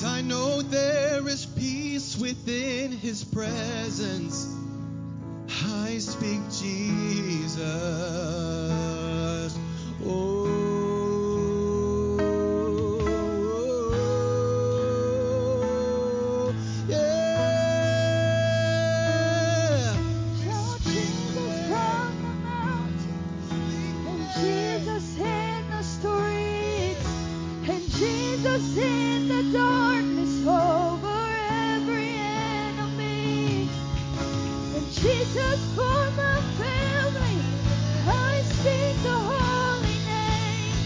I know there is peace within His presence. I speak Jesus. Oh, yeah. Shout Jesus from the mountains, and Jesus in the streets, and Jesus in the darkness over every enemy. And Jesus for my family, I speak the holy name,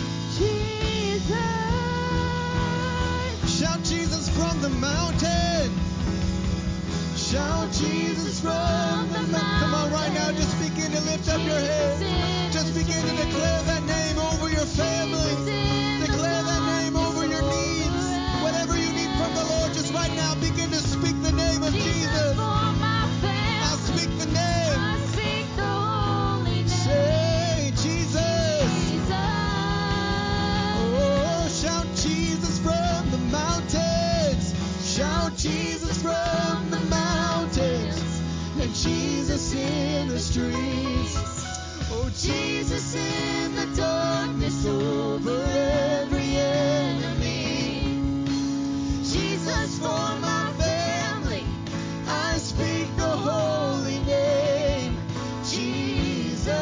Jesus. Shout Jesus from the mountain. Shout Jesus from the mountain. Come on, right now, just begin to lift up your hands. Just begin to declare that name over your family. Declare that name over your needs. Whatever you need from the Lord, just right now begin to speak the name of Jesus. I speak the name. I speak the holy name. Say Jesus. Jesus. Oh, shout Jesus from the mountains. Shout Jesus from the mountains. And Jesus in the streets. Oh, Jesus in the darkness over every enemy. Jesus for my family. I speak the holy name, Jesus.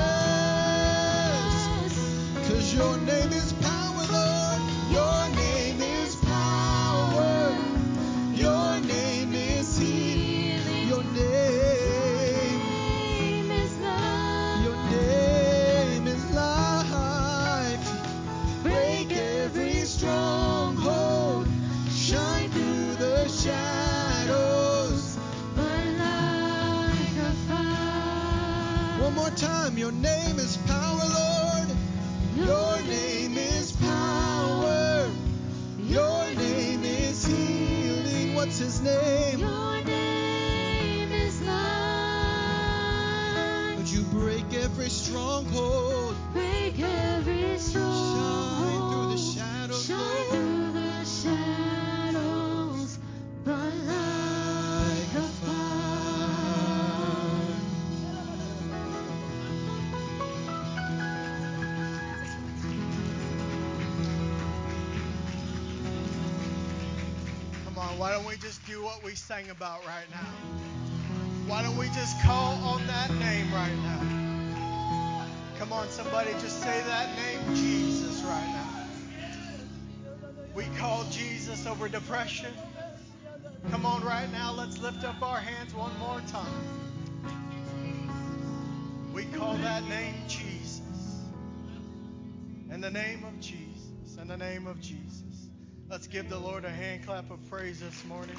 'Cause your name is power, Lord. Your name is power. Your name is healing. Your name is love. Your name is life. Break every stronghold. Shine through the shadows. Burn like a fire. One more time. Your name is power, Lord. Your name is power. Your name is healing. What's His name? Your name is life. Would you break every stronghold? Break every stronghold. Shine through the shadows, Shine Lord. through the shadows. Burn like a fire. Come on, why don't we just do what we sang about right now? Why don't we just call on that name right now? Come on, somebody just say that name, Jesus, right now. We call Jesus over depression. Come on, right now, let's lift up our hands one more time. We call that name Jesus. In the name of Jesus. In the name of Jesus. Let's give the Lord a hand clap of praise this morning.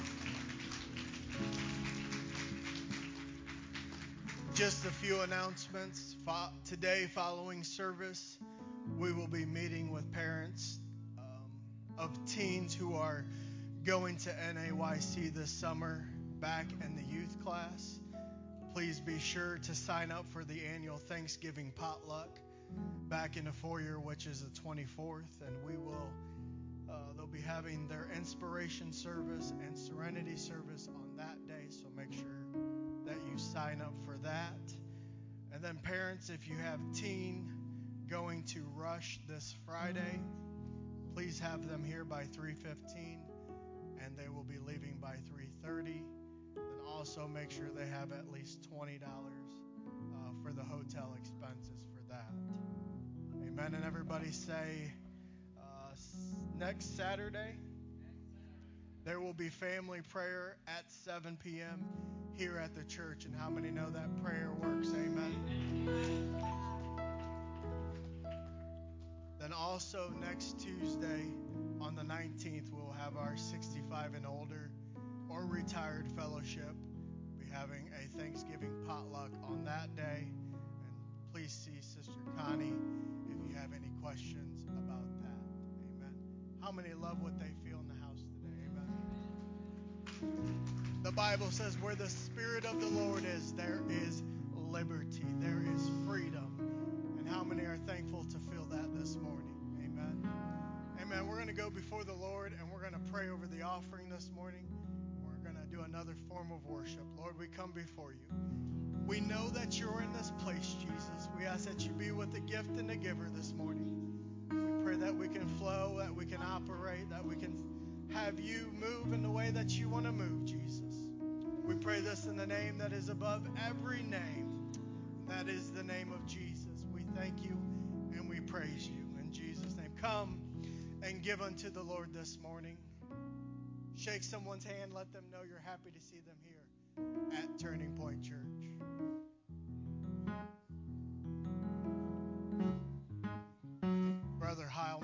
Just a few announcements. Today, following service, we will be meeting with parents of teens who are going to NAYC this summer back in the youth class. Please be sure to sign up for the annual Thanksgiving potluck back in the foyer, which is the 24th, and they'll be having their inspiration service and serenity service on that day, so make sure that you sign up for that. And then parents, if you have teen going to Rush this Friday, please have them here by 3:15, and they will be leaving by 3:30. And also make sure they have at least $20 for the hotel expenses for that. Amen. And everybody say, next Saturday, there will be family prayer at 7 p.m. here at the church. And how many know that prayer works? Amen. Then also next Tuesday on the 19th, we'll have our 65 and older or retired fellowship. We'll be having a Thanksgiving potluck on that day. And please see Sister Connie if you have any questions about that. Amen. How many love what they feel in the house today? Amen. The Bible says where the Spirit of the Lord is, there is liberty. There is freedom. And how many are thankful to feel that this morning? Amen. Amen. We're going to go before the Lord and we're going to pray over the offering this morning. We're going to do another form of worship. Lord, we come before you. We know that you're in this place, Jesus. We ask that you be with the gift and the giver this morning. We pray that we can flow, that we can operate, that we can have you move in the way that you want to move, Jesus. We pray this in the name that is above every name. That is the name of Jesus. We thank you and we praise you. In Jesus' name, come and give unto the Lord this morning. Shake someone's hand. Let them know you're happy to see them here at Turning Point Church. Brother Heilman.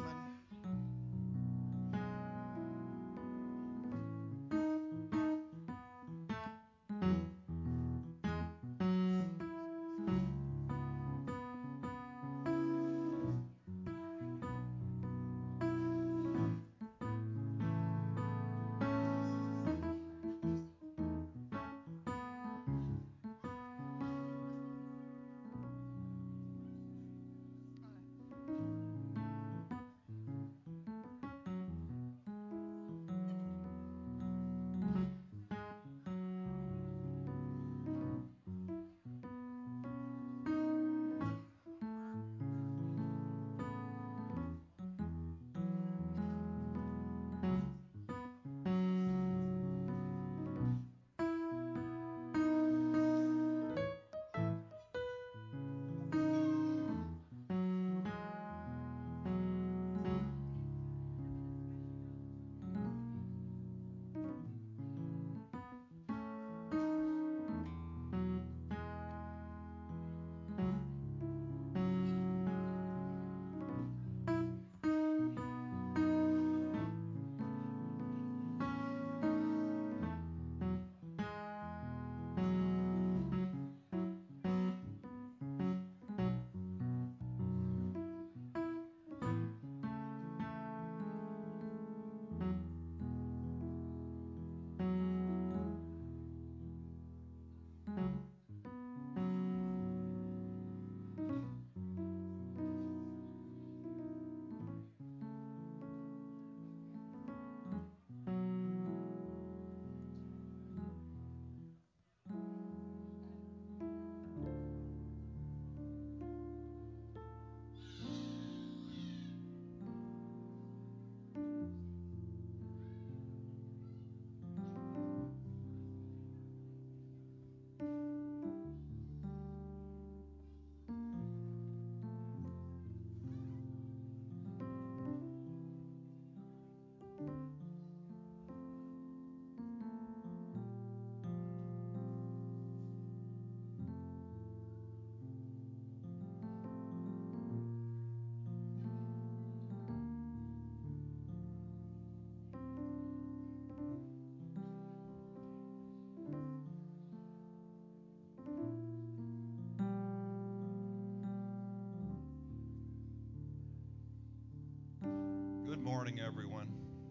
Good morning, everyone.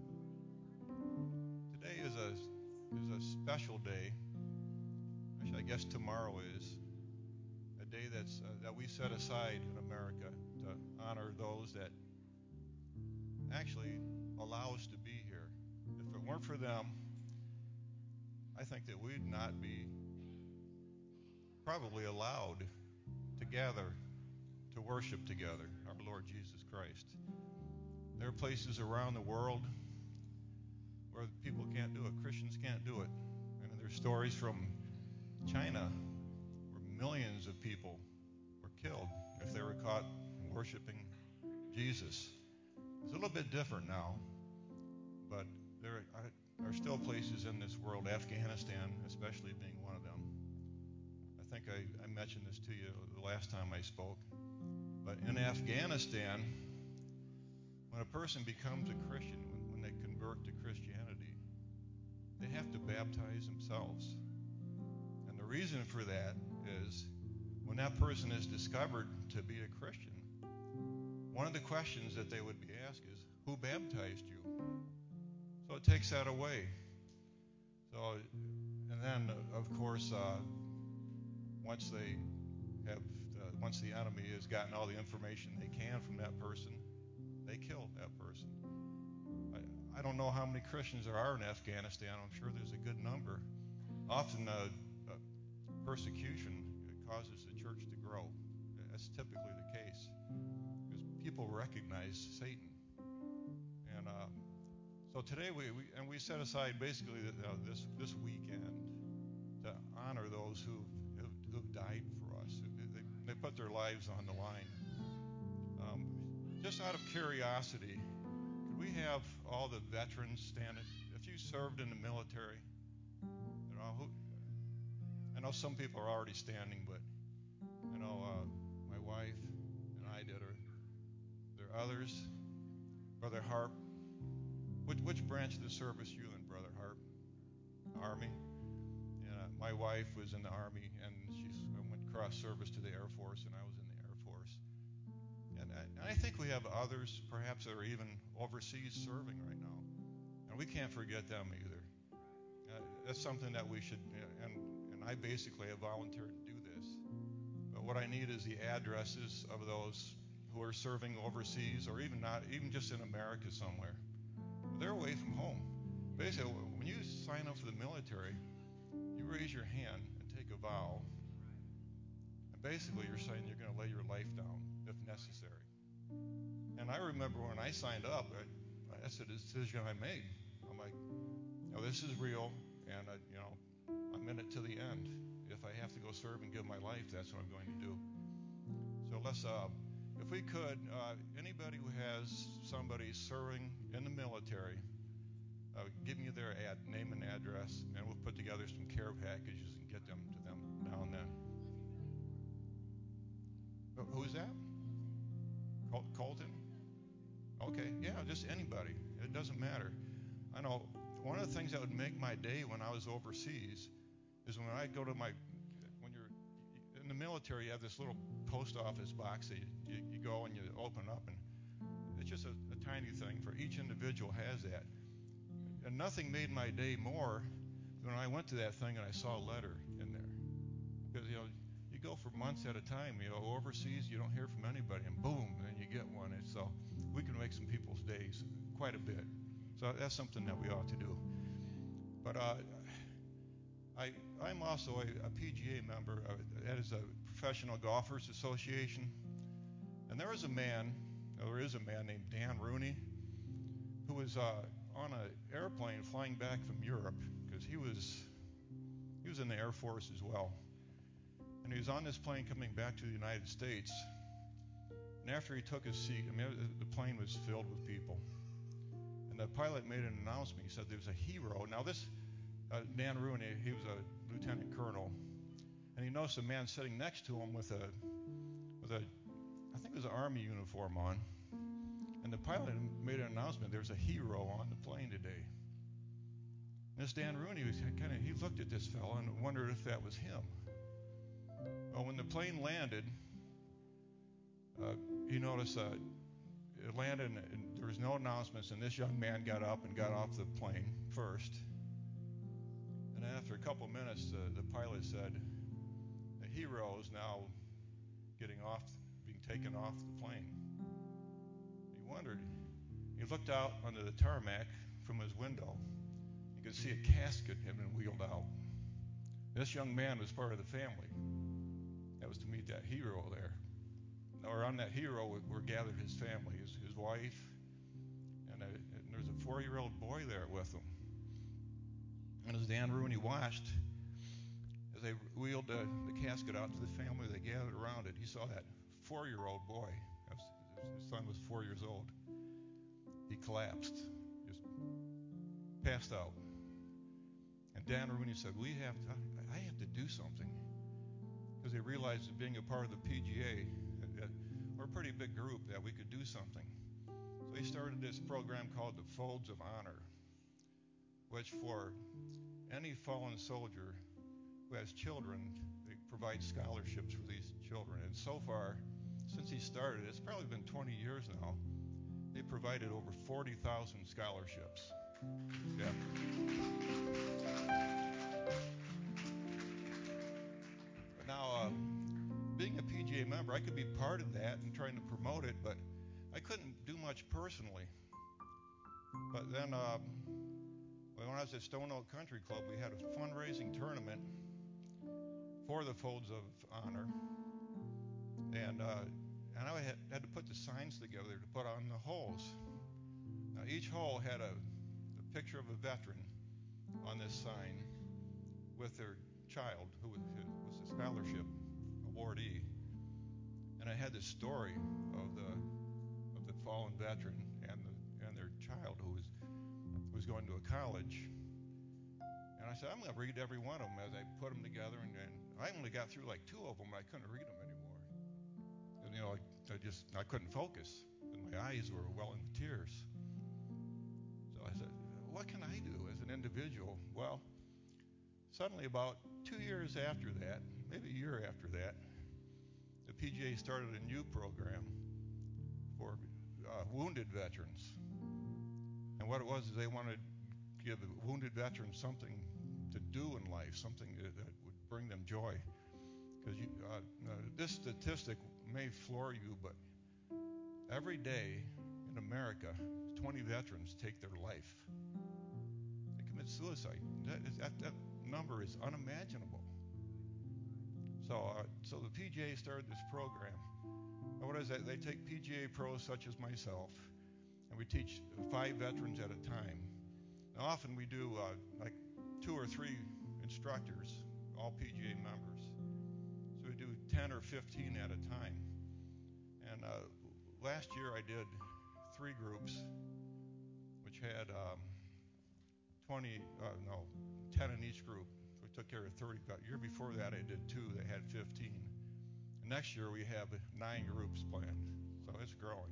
Today is a special day. Actually, I guess tomorrow is a day that we set aside in America to honor those that actually allow us to be here. If it weren't for them, I think that we'd not be probably allowed to gather to worship together our Lord Jesus Christ. There are places around the world where people can't do it. Christians can't do it. And there's stories from China where millions of people were killed if they were caught worshiping Jesus. It's a little bit different now, but there are still places in this world, Afghanistan especially being one of them. I think I mentioned this to you the last time I spoke. But in Afghanistan, when a person becomes a Christian, when they convert to Christianity, they have to baptize themselves. And the reason for that is when that person is discovered to be a Christian, one of the questions that they would be asked is, who baptized you? So it takes that away. So, and then, of course, once the enemy has gotten all the information they can from that person, they kill that person. I don't know how many Christians there are in Afghanistan. I'm sure there's a good number. Often persecution causes the church to grow. That's typically the case because people recognize Satan. And so today we set aside basically this weekend to honor those who've died for us. They put their lives on the line. Just out of curiosity, could we have all the veterans stand? If you served in the military, you know, I know some people are already standing, but you know, my wife and I did. There are others. Brother Harp, which branch of the service you in, Brother Harp? Army. And my wife was in the Army, and she went cross service to the Air Force, and I was in the Air Force. And I think we have others, perhaps, that are even overseas serving right now, and we can't forget them either. That's something that we should. And I basically have volunteered to do this. But what I need is the addresses of those who are serving overseas, or even just in America somewhere. They're away from home. Basically, when you sign up for the military, you raise your hand and take a vow. And basically, you're saying you're going to lay your life down if necessary. And I remember when I signed up, that's a decision I made. I'm like, you know, this is real, and you know, I'm in it to the end. If I have to go serve and give my life, that's what I'm going to do. So let's, if we could, anybody who has somebody serving in the military, give me their name and address, and we'll put together some care packages and get them to them down then. Who's that? Colton? Okay, yeah, just anybody. It doesn't matter. I know one of the things that would make my day when I was overseas is when I go to when you're in the military, you have this little post office box that you go and you open up, and it's just a tiny thing. For each individual has that. And nothing made my day more than when I went to that thing and I saw a letter in there. Because, you know, you go for months at a time, you know, overseas, you don't hear from anybody, and boom, then you get one. And so we can make some people's days quite a bit. So that's something that we ought to do. But I'm also a PGA member. That is a Professional Golfers Association. And there is a man named Dan Rooney who was on an airplane flying back from Europe, because he was in the Air Force as well. And he was on this plane coming back to the United States. And after he took his seat, the plane was filled with people. And the pilot made an announcement. He said there was a hero. Now this Dan Rooney, he was a lieutenant colonel, and he noticed a man sitting next to him with a I think it was an Army uniform on. And the pilot made an announcement. There's a hero on the plane today. And this Dan Rooney he looked at this fellow and wondered if that was him. Well, when the plane landed, he noticed it landed and there was no announcements, and this young man got up and got off the plane first. And after a couple minutes, the pilot said, the hero is now being taken off the plane. He wondered. He looked out onto the tarmac from his window. You could see a casket had been wheeled out. This young man was part of the family that was to meet that hero there. Or on that hero were gathered his family, his wife, and there's a 4-year-old boy there with him. And as Dan Rooney watched, as they wheeled the casket out to the family, they gathered around it. He saw that 4-year-old boy. His son was 4 years old. He collapsed, just passed out. And Dan Rooney said, I have to do something. Because they realized that being a part of the PGA, we're a pretty big group, that we could do something. So he started this program called the Folds of Honor, which for any fallen soldier who has children, they provide scholarships for these children. And so far, since he started, it's probably been 20 years now, they provided over 40,000 scholarships. Yeah. But now, being a PGA member, I could be part of that and trying to promote it, but I couldn't do much personally. But then when I was at Stone Oak Country Club, we had a fundraising tournament for the Folds of Honor, and I had to put the signs together to put on the holes. Now each hole had a picture of a veteran on this sign with their child who was a scholarship awardee, and I had the story of the fallen veteran and their child who was going to a college. And I said, I'm going to read every one of them as I put them together, and I only got through like 2 of them. I couldn't read them anymore. And I couldn't focus, and my eyes were welling with tears. So I said, what can I do as an individual? Well, suddenly about 2 years after that, maybe a year after that, the PGA started a new program for wounded veterans. And what it was is they wanted to give the wounded veterans something to do in life, something that would bring them joy. Because this statistic may floor you, but every day in America, 20 veterans take their life. They commit suicide. That number is unimaginable. So the PGA started this program. And what is that? They take PGA pros such as myself, and we teach 5 veterans at a time. Now, often we do like 2 or 3 instructors, all PGA members. So we do 10 or 15 at a time. And last year I did 3 groups, which had 10 in each group. We took care of 30. The year before that I did 2. They had 15. And next year we have 9 groups planned. So it's growing.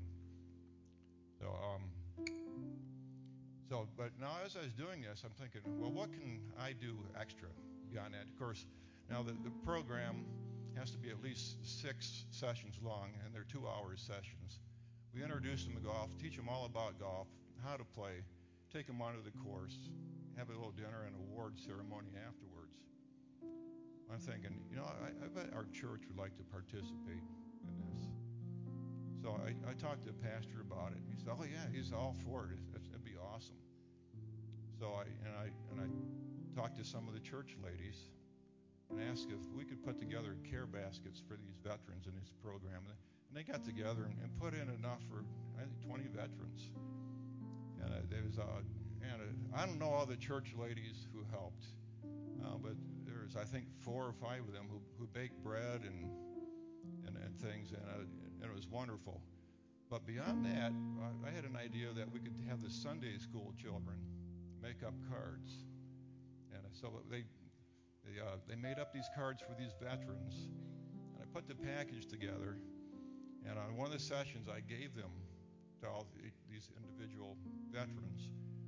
But now as I was doing this, I'm thinking, well, what can I do extra beyond that? Of course, now the program has to be at least 6 sessions long, and they're 2-hour sessions. We introduce them to golf, teach them all about golf, how to play, take them onto the course, have a little dinner and award ceremony afterwards. I'm thinking, I bet our church would like to participate in this. So I talked to the pastor about it. He said, oh yeah, he's all for it. It'd be awesome. So I talked to some of the church ladies and asked if we could put together care baskets for these veterans in this program. And they got together and put in enough for, I think, 20 veterans. And I don't know all the church ladies who helped, but there's, I think, 4 or 5 of them who baked bread and things, and it was wonderful. But beyond that, I had an idea that we could have the Sunday school children make up cards. And so they made up these cards for these veterans, and I put the package together. And on one of the sessions, I gave them to all these individual veterans,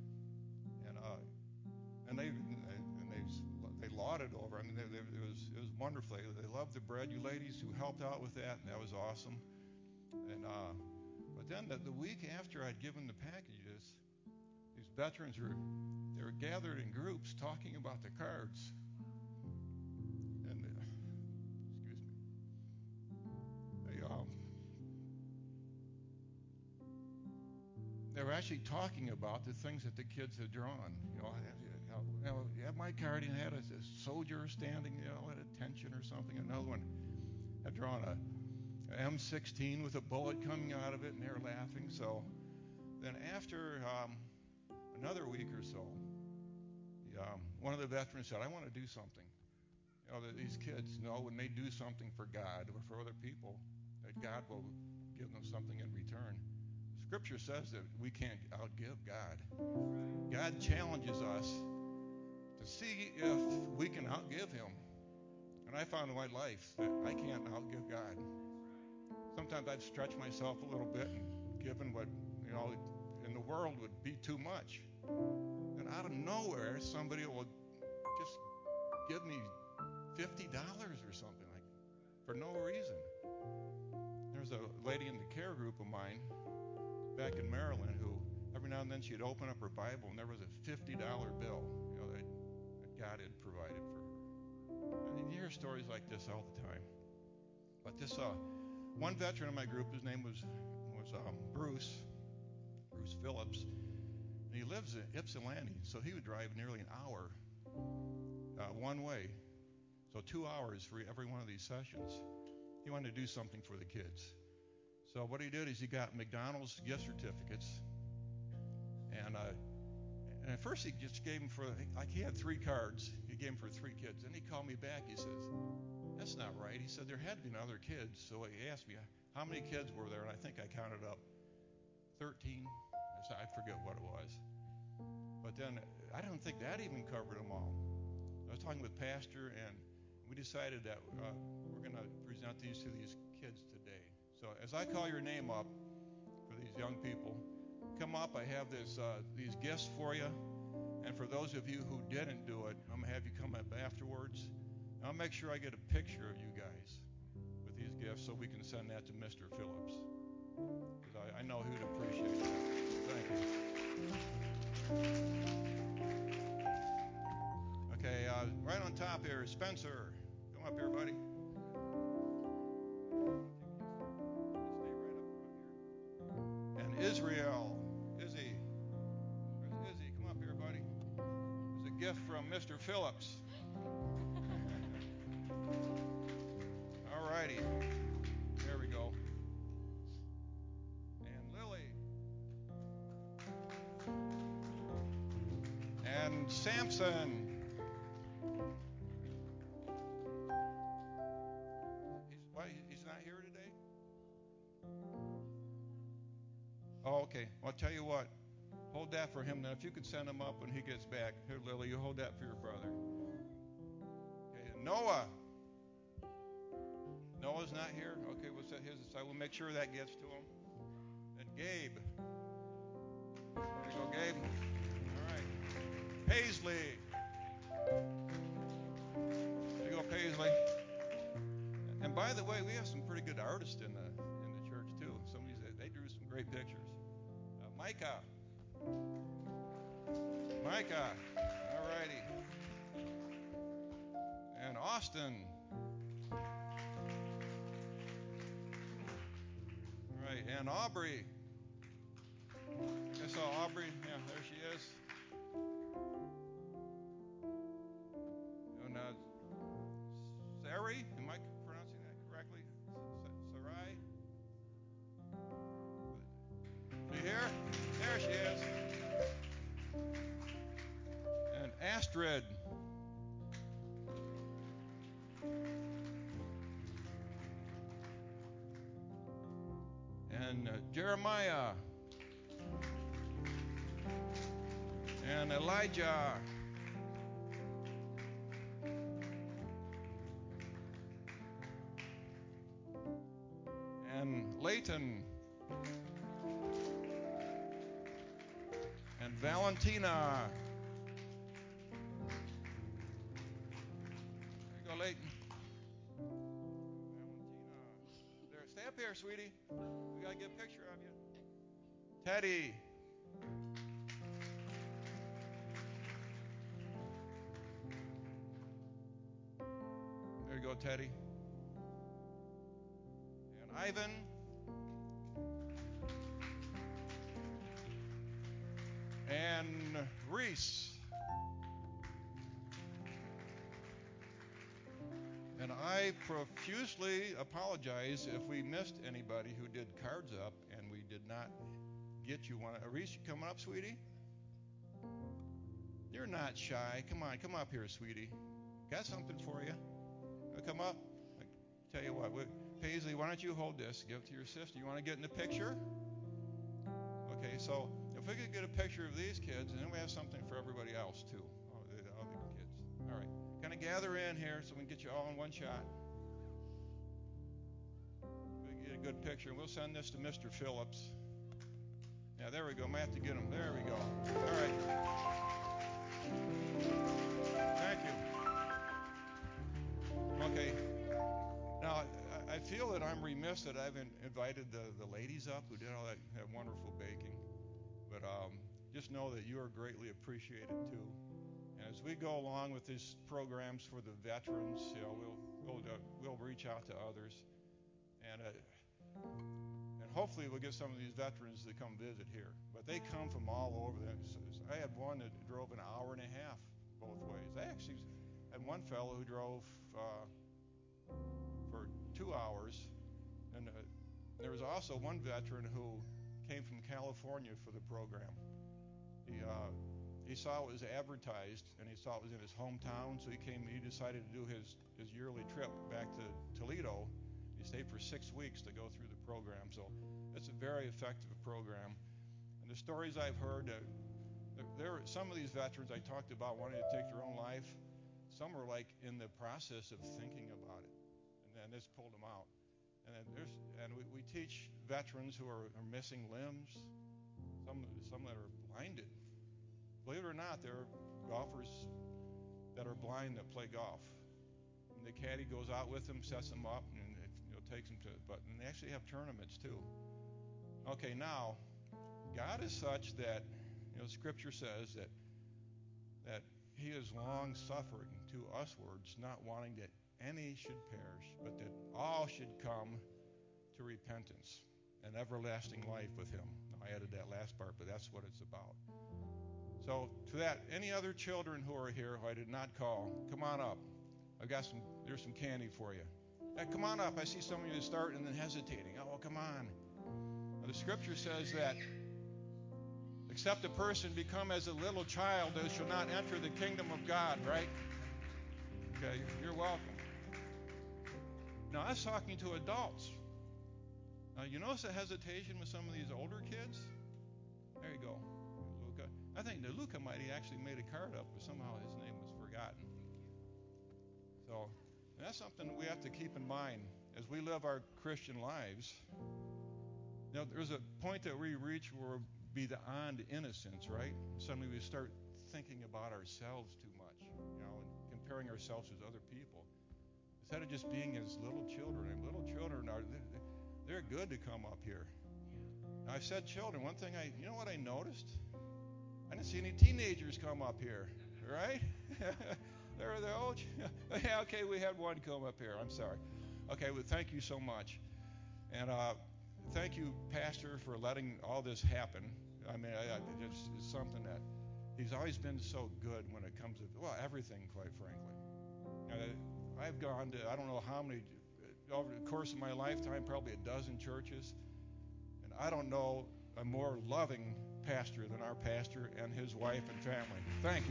and they lauded over. I mean, it was wonderful. They loved the bread. You ladies who helped out with that, and that was awesome. And but then the week after I'd given the packages, these veterans they were gathered in groups talking about the cards. And excuse me, they were actually talking about the things that the kids had drawn. My card had a soldier standing, at attention or something. Another one had drawn a M16 with a bullet coming out of it, and they were laughing. So then after another week or so, one of the veterans said, I want to do something. These kids know when they do something for God or for other people, that God will give them something in return. Scripture says that we can't outgive God. God challenges us to see if we can outgive Him. And I found in my life that I can't outgive God. Sometimes I've stretched myself a little bit and given what, in the world would be too much. And out of nowhere, somebody will just give me $50 or something for no reason. There's a lady in the care group of mine back in Maryland who every now and then she'd open up her Bible and there was a $50 bill, that God had provided for her. And you hear stories like this all the time. But this one veteran in my group, his name was Bruce Phillips. And And he lives in Ypsilanti, so he would drive nearly an hour one way. So 2 hours for every one of these sessions. He wanted to do something for the kids. So what he did is he got McDonald's gift certificates. And at first he just gave them for, like he had 3 cards. He gave them for 3 kids. Then he called me back. He says, that's not right. He said there had been other kids. So he asked me, how many kids were there? And I think I counted up 13. I forget what it was. But then I don't think that even covered them all. I was talking with Pastor, and we decided that we're going to present these to these kids today. So as I call your name up for these young people, come up. I have these gifts for you. And for those of you who didn't do it, I'm going to have you come up afterwards. And I'll make sure I get a picture of you guys with these gifts so we can send that to Mr. Phillips. Because I know he would appreciate that. Thank you. Okay, right on top here is Spencer. Come up here, buddy. Stay right up front here. And Israel. Izzy. Where's Izzy? Come up here, buddy. It's a gift from Mr. Phillips. All righty. There we go. And Lily. And Samson. He's not here today? Oh, okay. Well, I'll tell you what. Hold that for him. Now, if you could send him up when he gets back. Here, Lily, you hold that for your brother. Okay. Noah. Noah's not here? Okay, we'll set his aside. We'll make sure that gets to him. And Gabe. There you go, Gabe. All right. Paisley. There you go, Paisley. And by the way, we have some pretty good artists in the church too. Some of these, they drew some great pictures. Micah. All righty. And Austin. Right, and Aubrey. I saw Aubrey. Yeah, there she is. And Sarai, am I pronouncing that correctly? Sarai? She here? There she is. And Astrid. And Jeremiah. And Elijah. And Leighton. And Valentina. There you go, Leighton. Valentina. There, stay up here, sweetie. We gotta get a picture of you. Teddy. There you go, Teddy. And Ivan. And Reese. And I profusely apologize if we missed anybody who did cards up and we did not get you one. Reese, you coming up, sweetie? You're not shy. Come on, come up here, sweetie. Got something for you. Come up. I tell you what, Paisley, why don't you hold this? Give it to your sister. You want to get in the picture? Okay, so if we could get a picture of these kids, and then we have something for everybody else too. Oh, the other kids. All right. Kind of gather in here so we can get you all in one shot. We can get a good picture, and we'll send this to Mr. Phillips. Yeah, there we go. I have to get him. There we go. All right. Thank you. Okay. Now, I feel that I'm remiss that I've invited the ladies up who did all that wonderful baking. But just know that you are greatly appreciated too. And as we go along with these programs for the veterans, we'll reach out to others, and hopefully we'll get some of these veterans to come visit here. But they come from all over. I had one that drove an hour and a half both ways. I actually had one fellow who drove for 2 hours. And there was also one veteran who came from California for the program. He saw it was advertised, and he saw it was in his hometown, so he decided to do his yearly trip back to Toledo. He stayed for 6 weeks to go through the program, so it's a very effective program. And the stories I've heard, there are some of these veterans I talked about wanting to take their own life. Some are like in the process of thinking about it, and then this pulled them out. And we teach veterans who are missing limbs, some that are blinded. Believe it or not, there are golfers that are blind that play golf. And the caddy goes out with them, sets them up, and takes them to. And they actually have tournaments too. Okay, now God is such that Scripture says that He is long suffering to uswards, not wanting that any should perish, but that all should come to repentance and everlasting life with Him. I added that last part, but that's what it's about. So to that, any other children who are here who I did not call, come on up. There's some candy for you. Yeah, come on up. I see some of you start and then hesitating. Oh, come on. Now, the Scripture says that except a person become as a little child, they shall not enter the kingdom of God, right? Okay, you're welcome. Now, I was talking to adults. Now, you notice the hesitation with some of these older kids? There you go. Luca. I think that Luca might have actually made a card up, but somehow his name was forgotten. So that's something we have to keep in mind as we live our Christian lives. There's a point that we reach where we're beyond innocence, right? Suddenly we start thinking about ourselves too much, and comparing ourselves with other people. Instead of just being as little children, and little children they're good to come up here. Now, I said children. One thing you know what I noticed? I didn't see any teenagers come up here, right? They're old. Yeah, okay, we had one come up here. I'm sorry. Okay, well, thank you so much. And thank you, Pastor, for letting all this happen. I mean, it's something that he's always been so good when it comes to, everything, quite frankly. I've gone to, I don't know how many, over the course of my lifetime, probably a dozen churches. And I don't know a more loving pastor than our pastor and his wife and family. Thank you.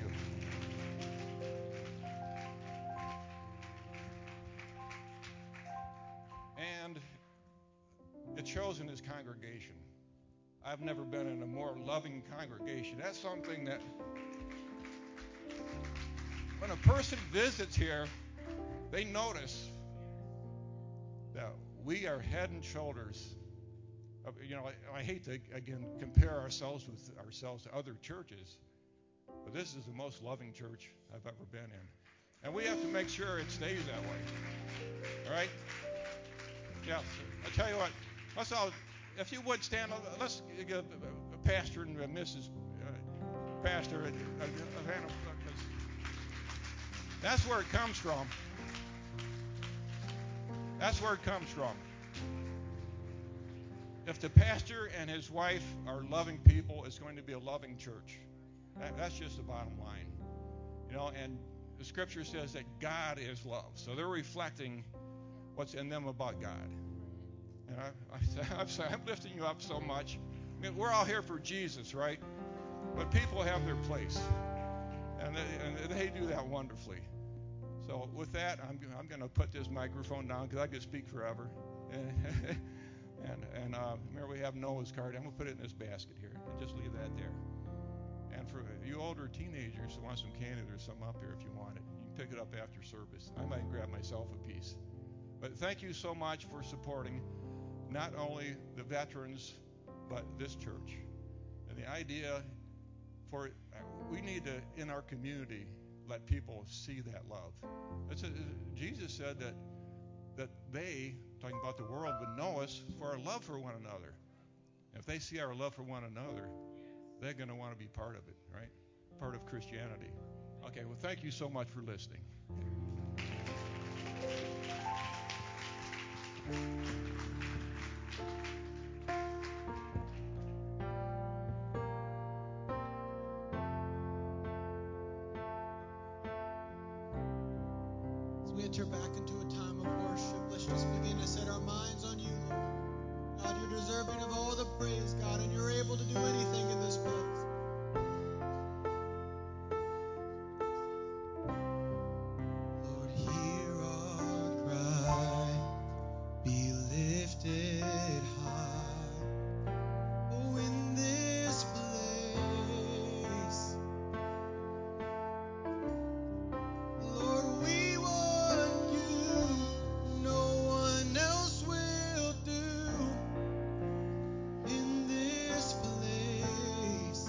And it shows in his congregation. I've never been in a more loving congregation. That's something that when a person visits here, they notice that we are head and shoulders. I hate to, again, compare ourselves to other churches, but this is the most loving church I've ever been in. And we have to make sure it stays that way. All right? Yeah, I tell you what, let's all, if you would stand, let's give Pastor and Mrs. Pastor a hand of applause. That's where it comes from. That's where it comes from. If the pastor and his wife are loving people, it's going to be a loving church. That's just the bottom line. And the Scripture says that God is love. So they're reflecting what's in them about God. And I'm lifting you up so much. I mean, we're all here for Jesus, right? But people have their place. And they do that wonderfully. So with that, I'm going to put this microphone down because I could speak forever. And remember, we have Noah's card. I'm going to put it in this basket here and just leave that there. And for you older teenagers who want some candy, there's some up here if you want it. You can pick it up after service. I might grab myself a piece. But thank you so much for supporting not only the veterans, but this church. And the idea we need to, in our community, let people see that love. Jesus said that they, talking about the world, would know us for our love for one another. If they see our love for one another, they're going to want to be part of it, right? Part of Christianity. Okay, well, thank you so much for listening. we enter back into a time of worship, let's just begin to set our minds on you, Lord. God, you're deserving of all the praise, God, and you're able to do anything in this place. Lord, hear our cry, be lifted high. Oh, in this place, Lord, we want you. No one else will do. In this place,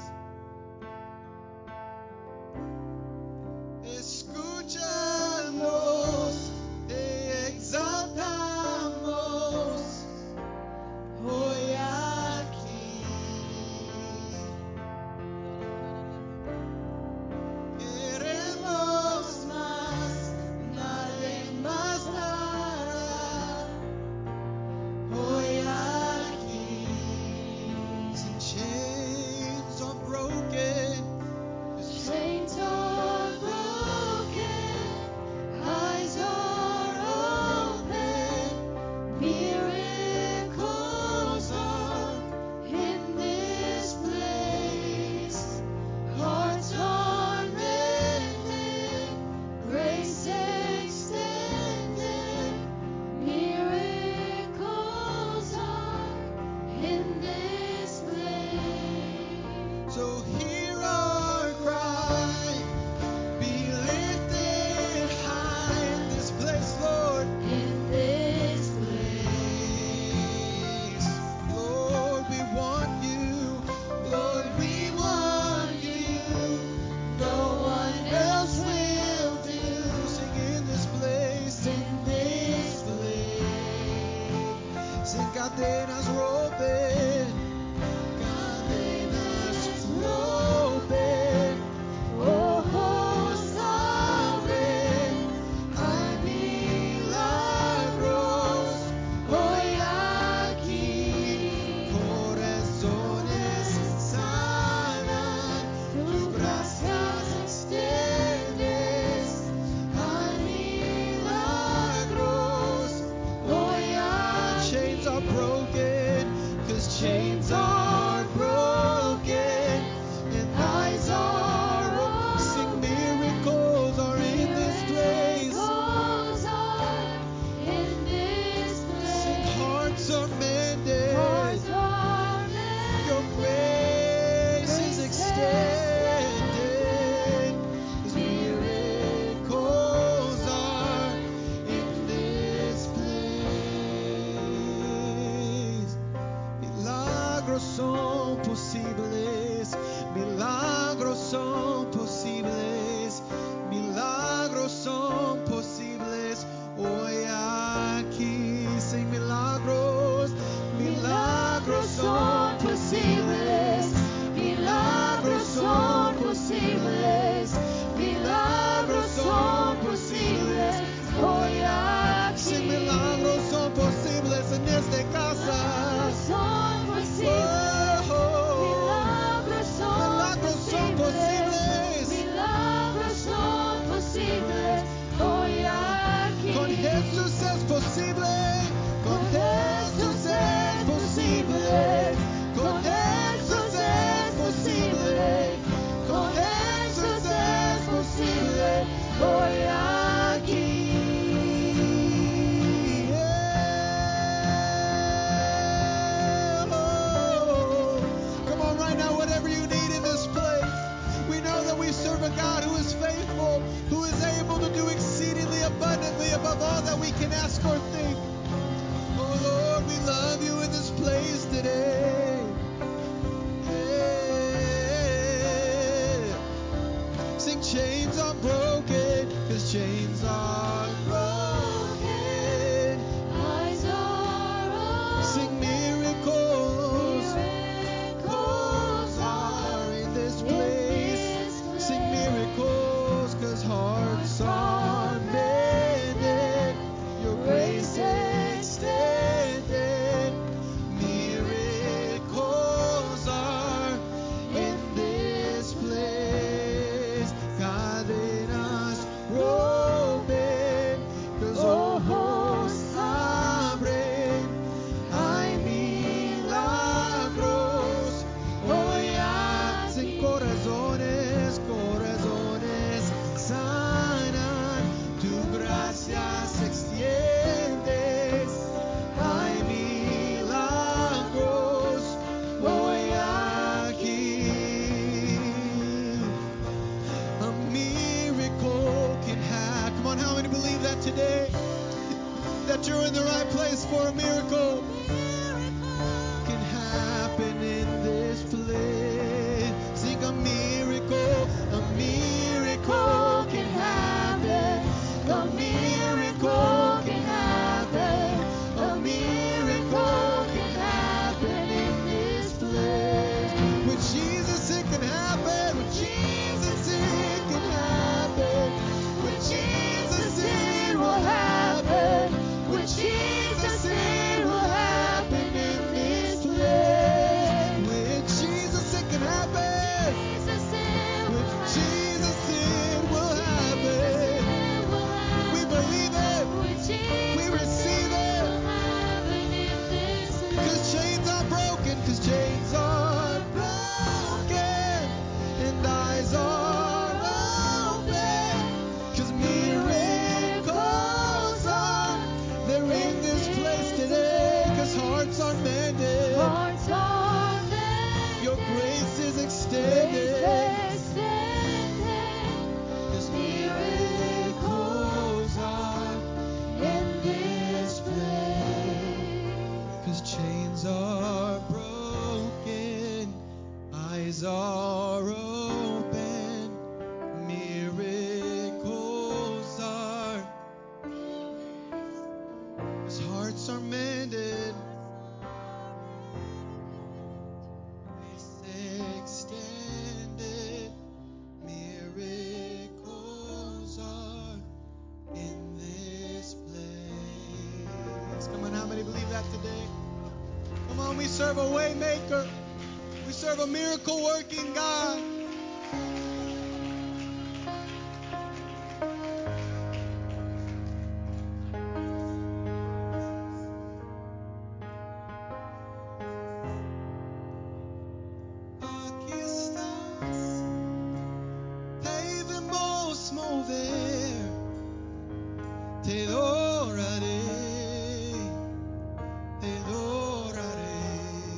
that you're in the right place for a miracle. Can happen in this place. Sing a miracle can happen. A miracle can happen. A miracle can happen in this place. With Jesus it can happen. With Jesus it can happen. With Jesus it will happen. With Jesus it will happen in this place. With Jesus it can happen. With Jesus it will happen. We believe it. We receive it. Cause chains are broken. Cause chains are broken. And eyes are open. Cause miracles are, they're in this place today. Cause hearts are mended. Your grace is extended. Cause miracles are in this place. Cause chains are broken. Eyes are open. Miracles are. Cause hearts are mended. Extended. Miracles are in this place. Come on, how many believe that today? Come on, we serve a way maker. We serve a miracle working God. Aquí estás, debemos mover, te adoraré, te adoraré.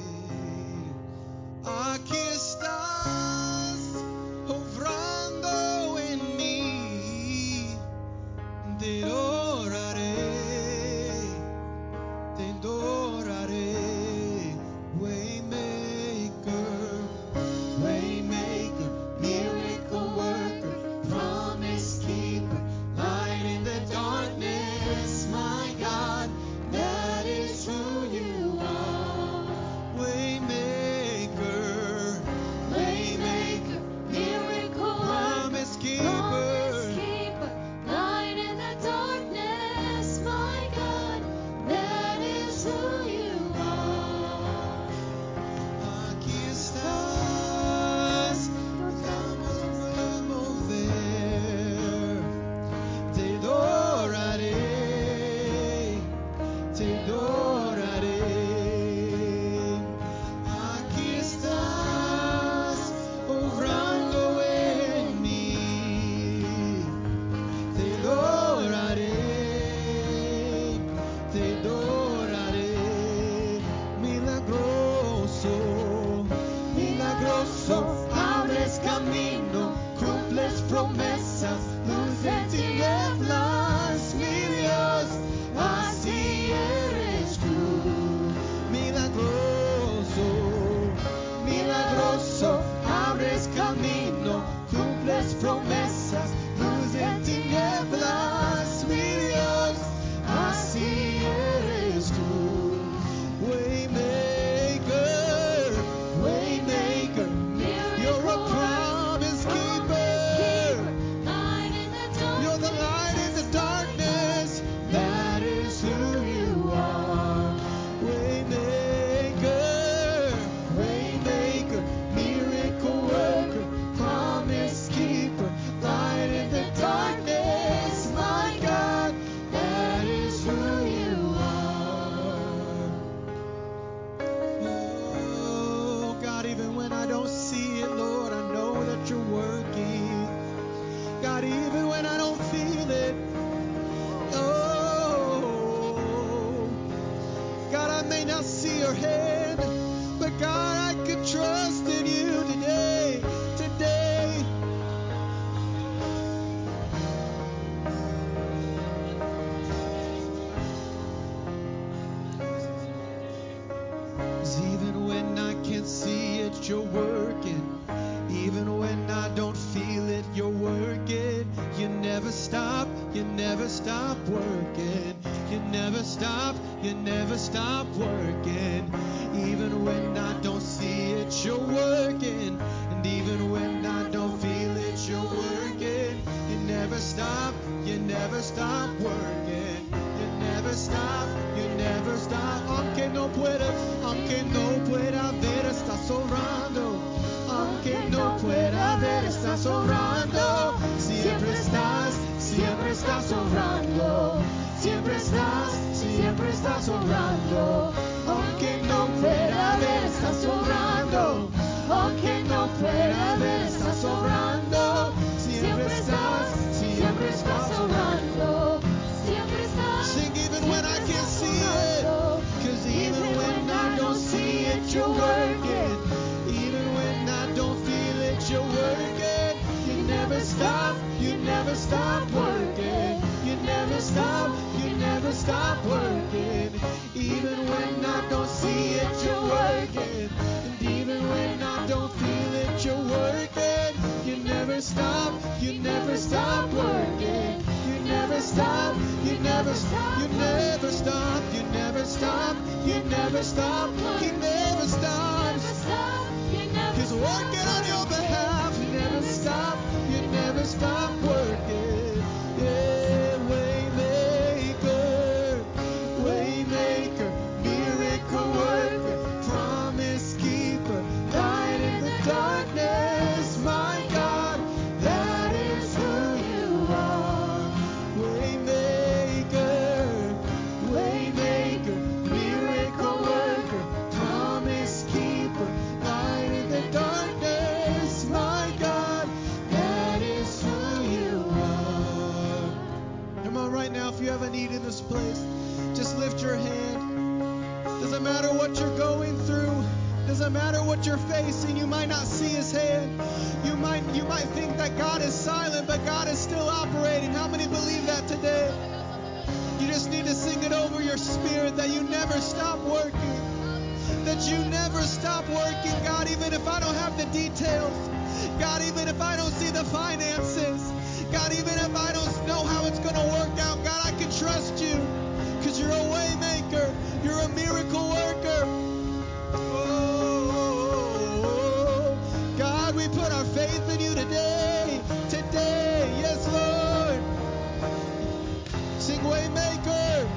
Aquí estás, obrando en mí, te adoraré, te adoraré. Waymaker, miracle worker, promise keeper, light in the darkness, my God, that is who you are. Waymaker, miracle, promise keeper, Light in the dark. You never stop working. You never stop working. Even when I don't see it, you're working. And even when I don't feel it, you're working. You never stop working. You never stop. Aunque no pueda ver, estás obrando. Aunque no pueda ver, estás obrando. Siempre estás obrando. Siempre estás obrando. Aunque no pueda ver, estás obrando. Aunque no pueda ver, estás obrando. Siempre estás obrando. Sing even when I can't see it. 'Cause even when I don't see it, you're working. Even when I don't feel it, you're working. You never stop working. You never stop working. Even when I don't see it, you're working. And even when I don't feel it, you're working. You never stop working. You never stop. You never stop. You never stop. You never stop. He's working on your behalf. You never stop working. Yeah, waymaker, miracle worker, promise keeper, light in the darkness. My God, that is who you are. Waymaker, miracle worker, promise keeper, light in the darkness. My God, that is who you are. Come on, right now, if you have a need in this place, just lift your hand. Doesn't matter what you're going through. Doesn't matter what you're facing. You might not see His hand. You might think that God is silent, but God is still operating. How many believe that today? You just need to sing it over your spirit that you never stop working. That you never stop working. God, even if I don't have the details. God, even if I don't see the finances. God, even if I don't know how it's going to work out. God, I can trust you. Because you're a way maker. You're a miracle worker. Oh, God, we put our faith in you today. Today, yes, Lord. Sing Waymaker.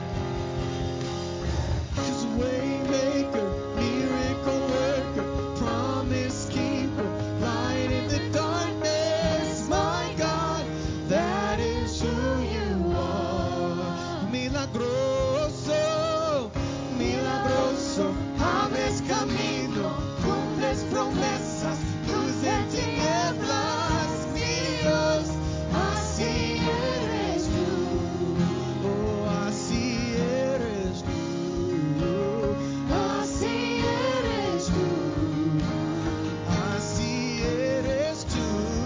'Cause Waymaker, miracle worker, promise keeper, light in the darkness. My God, that is who you are. Milagroso, milagroso, abres camino, cumples promesas, luz en tinieblas, mi Dios, así eres tú. Oh, así eres tú. Así eres tú. Así eres tú.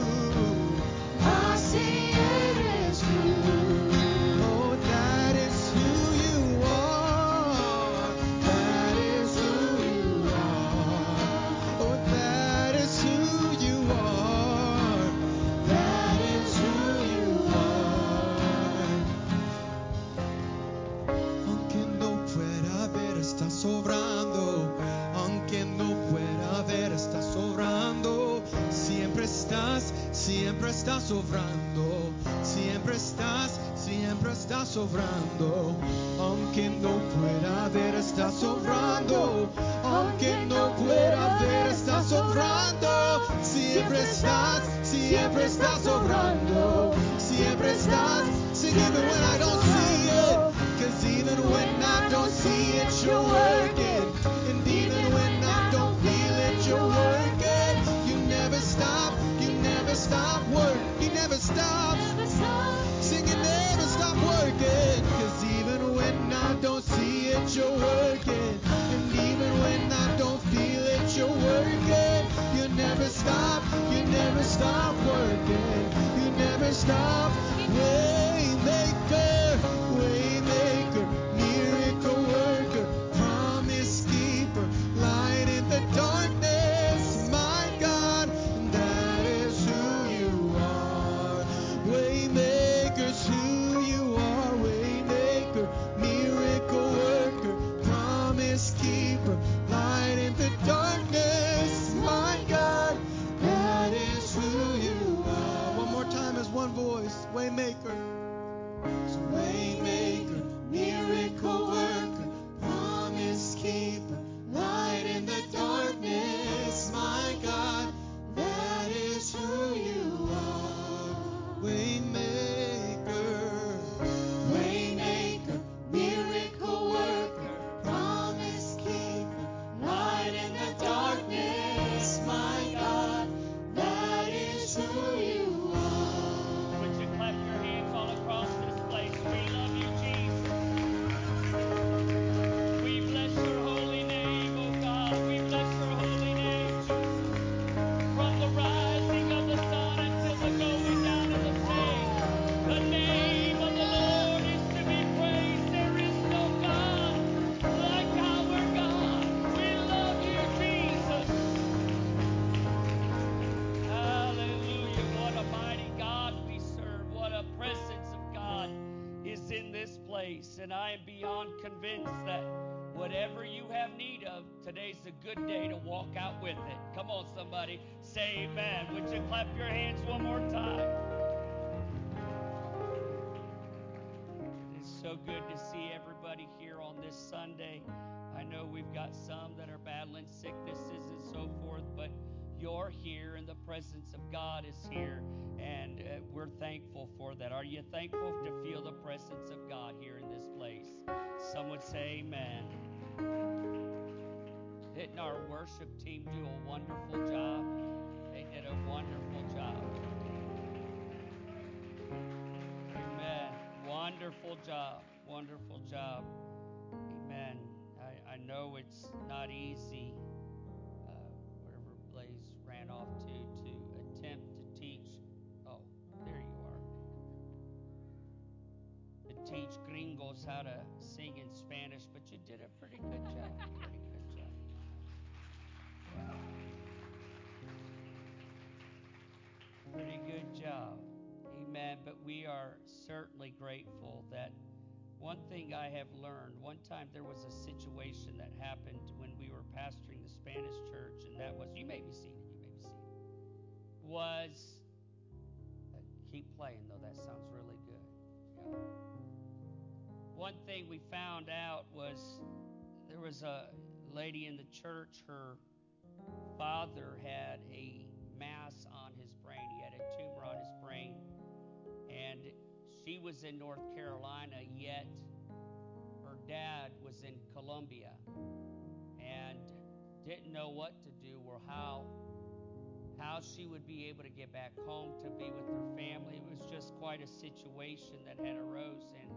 Así eres tú. Oh, that is who you are. That is who you are. Oh, that is who you are. That is who you are. Aunque no pueda ver, está sobrando. Aunque no pueda ver, está sobrando. Siempre estás sobrando. Siempre estás sobrando. Aunque no pueda ver, está sobrando. Aunque no pueda ver, está sobrando. Siempre estás sobrando. Siempre estás. Sing even when I don't see it. 'Cause even when I don't see it, you're working. And even when I don't feel it, you're working. You never stop work. You never stop. Sing you never stop working. 'Cause even when I don't see it, you're working. And even when I don't feel it, you're working. You never stop working. You never place, and I am beyond convinced that whatever you have need of, today's a good day to walk out with it. Come on, somebody. Say amen. Would you clap your hands one more time? It is so good to see everybody here on this Sunday. I know we've got some that are battling sicknesses and so forth, but you're here and the presence of God is here, and we're thankful for that. Are you thankful to feel the presence of God here in this place? Some would say amen. Didn't our worship team do a wonderful job? They did a wonderful job. Amen. Wonderful job. Wonderful job. Amen. I know it's not easy, wherever Blaze ran off to attempt to teach. Oh, there you are. To teach gringos how to sing in Spanish, but you did a pretty good job. Pretty good job. Pretty good job. Amen. But we are certainly grateful that one thing I have learned, one time there was a situation that happened when we were pastoring the Spanish church, and that was, you may be seated, was, keep playing though, that sounds really good. Yeah. One thing we found out was there was a lady in the church, her father had a mass on his brain. He had a tumor on his brain. And she was in North Carolina, yet her dad was in Colombia and didn't know what to do or how she would be able to get back home to be with her family. It was just quite a situation that had arose, and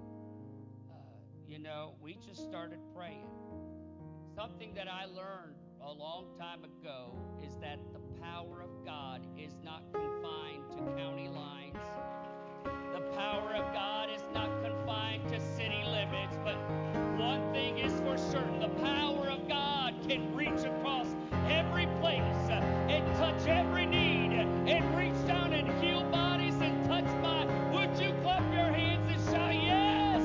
we just started praying. Something that I learned a long time ago is that the power of God is not confined to county lines. The power of God is not confined to city limits, but one thing is for certain, the power of God can reach across every place and touch every need and reach down and heal bodies and touch minds. Would you clap your hands and shout, yes?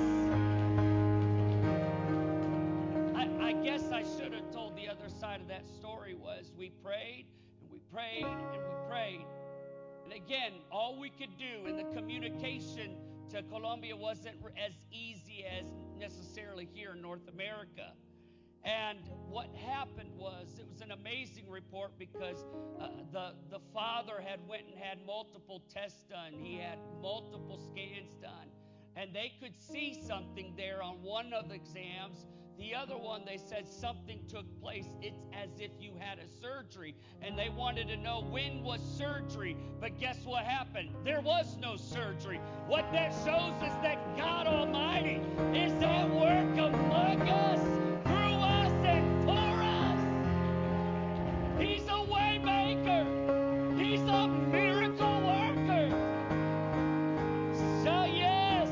I guess I should have told the other side of that story was we prayed and we prayed and we prayed. And again, all we could do in the communication to Colombia wasn't as easy as necessarily here in North America. And what happened was, it was an amazing report because the father had went and had multiple tests done. He had multiple scans done. And they could see something there on one of the exams. The other one, they said something took place. It's as if you had a surgery. And they wanted to know when was surgery. But guess what happened? There was no surgery. What that shows is that God Almighty is at work among us, through us, and for us. He's a way maker. He's a miracle worker. So yes.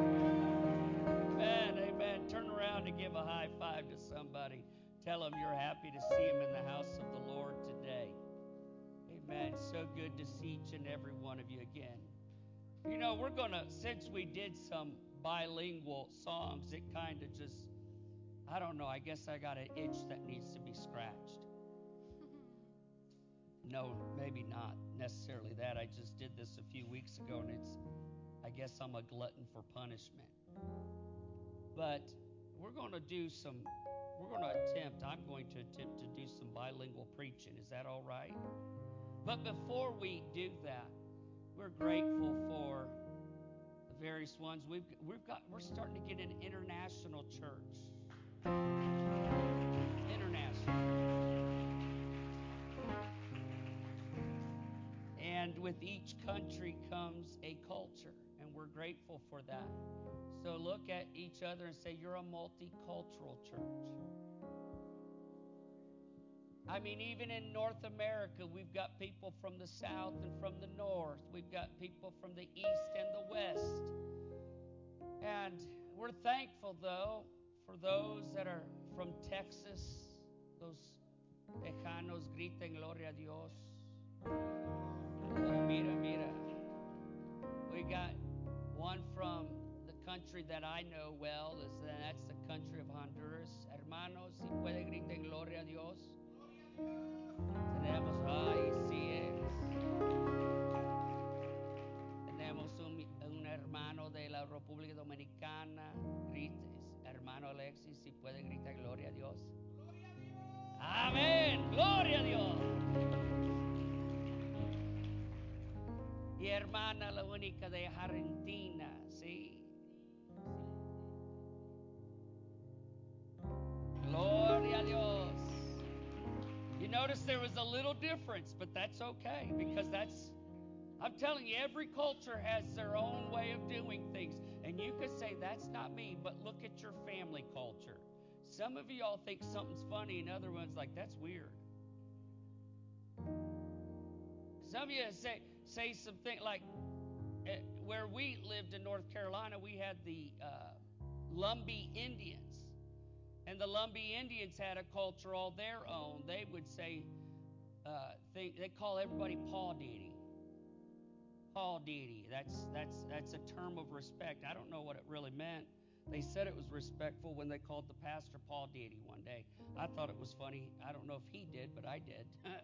Amen. Turn around and give a high five to somebody. Tell them you're happy to see them in the house of the Lord today. Amen. So good to see each and every one of you again. We're going to, since we did some bilingual songs, it kind of just, I don't know, I guess I got an itch that needs to be scratched. No, maybe not necessarily that. I just did this a few weeks ago, and I guess I'm a glutton for punishment. But I'm going to attempt to do some bilingual preaching. Is that all right? But before we do that, we're grateful for the various ones. We're starting to get an international church. International. And with each country comes a culture, and we're grateful for that. So look at each other and say, you're a multicultural church. I mean, even in North America, we've got people from the south and from the north. We've got people from the east and the west. And we're thankful, though, for those that are from Texas. Those Tejanos griten gloria a Dios. Oh, mira. We got one from the country country that I know well that's the country of Honduras. Hermanos, si puede griten gloria a Dios. Tenemos, ay, sí es. Tenemos un hermano de la República Dominicana. Hermano Alexis, si puede gritar gloria a Dios. Amén, gloria a Dios. Y hermana la única de Argentina, sí. Gloria a Dios. You notice there was a little difference, but that's okay because I'm telling you, every culture has their own way of doing things. And you could say, that's not me, but look at your family culture. Some of you all think something's funny, and other ones like, that's weird. Some of you say something like, where we lived in North Carolina, we had the Lumbee Indians. And the Lumbee Indians had a culture all their own. They would say, they call everybody Paw Diddy. Paw Diddy. That's a term of respect. I don't know what it really meant. They said it was respectful when they called the pastor Paw Diddy one day. I thought it was funny. I don't know if he did, but I did.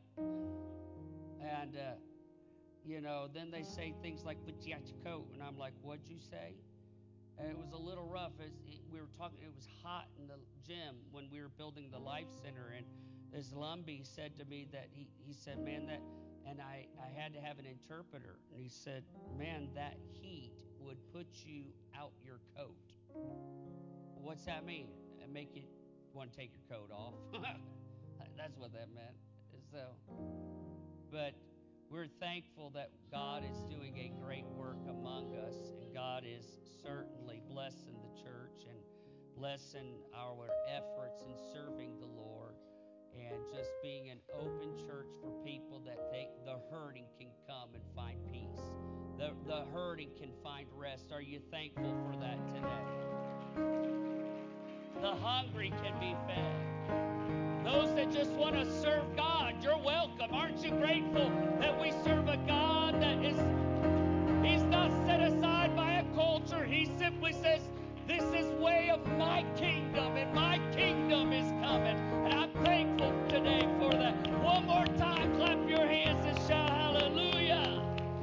And, then they say things like, put you out your coat. And I'm like, what'd you say? And it was a little rough. We were talking, it was hot in the gym when we were building the Life Center. And this Lumbee said to me that he said, man, and I had to have an interpreter. And he said, man, that heat would put you out your coat. What's that mean? It make you want to take your coat off. That's what that meant. So, but we're thankful that God is doing a great work among us. And God is certainly blessing the church and blessing our efforts in serving the Lord. And just being an open church for people that the hurting can come and find peace. The hurting can find rest. Are you thankful for that today? The hungry can be fed. Those that just want to serve God, you're welcome. Aren't you grateful that we serve a God that He's not set aside by a culture. He simply says, this is way of my kingdom, and my kingdom is coming. And I'm thankful today for that. One more time, clap your hands and shout hallelujah.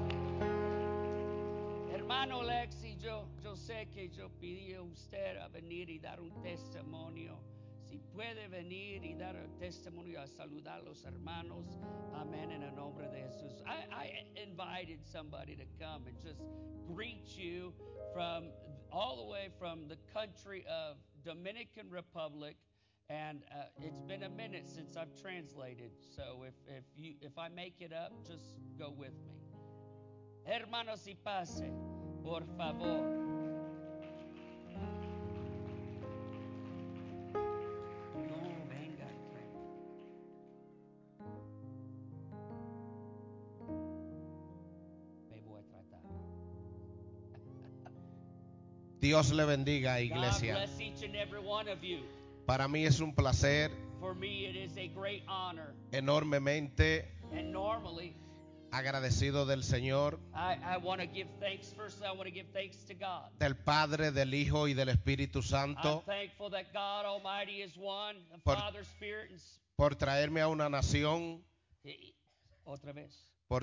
Hermano Lexi, yo sé que yo pedí a usted a venir y dar un testimonio. Si puede venir y dar un testimonio a saludar a los hermanos. Amén, en el nombre de Jesús. I invited somebody to come and just greet you from all the way from the country of Dominican Republic, and it's been a minute since I've translated. So if I make it up, just go with me. Hermanos y pase, por favor. No, venga. Me voy a tratar. Dios le bendiga, God iglesia. bless each and every one of you. Para mí es un placer For me, it is a great honor. enormemente And normally, agradecido del Señor, I want to give thanks. Firstly, I want to give thanks to God. del Padre, del Hijo y del Espíritu I'm Santo thankful that God Almighty is one, the Por- Father, Spirit, and por traerme a una nación, otra vez,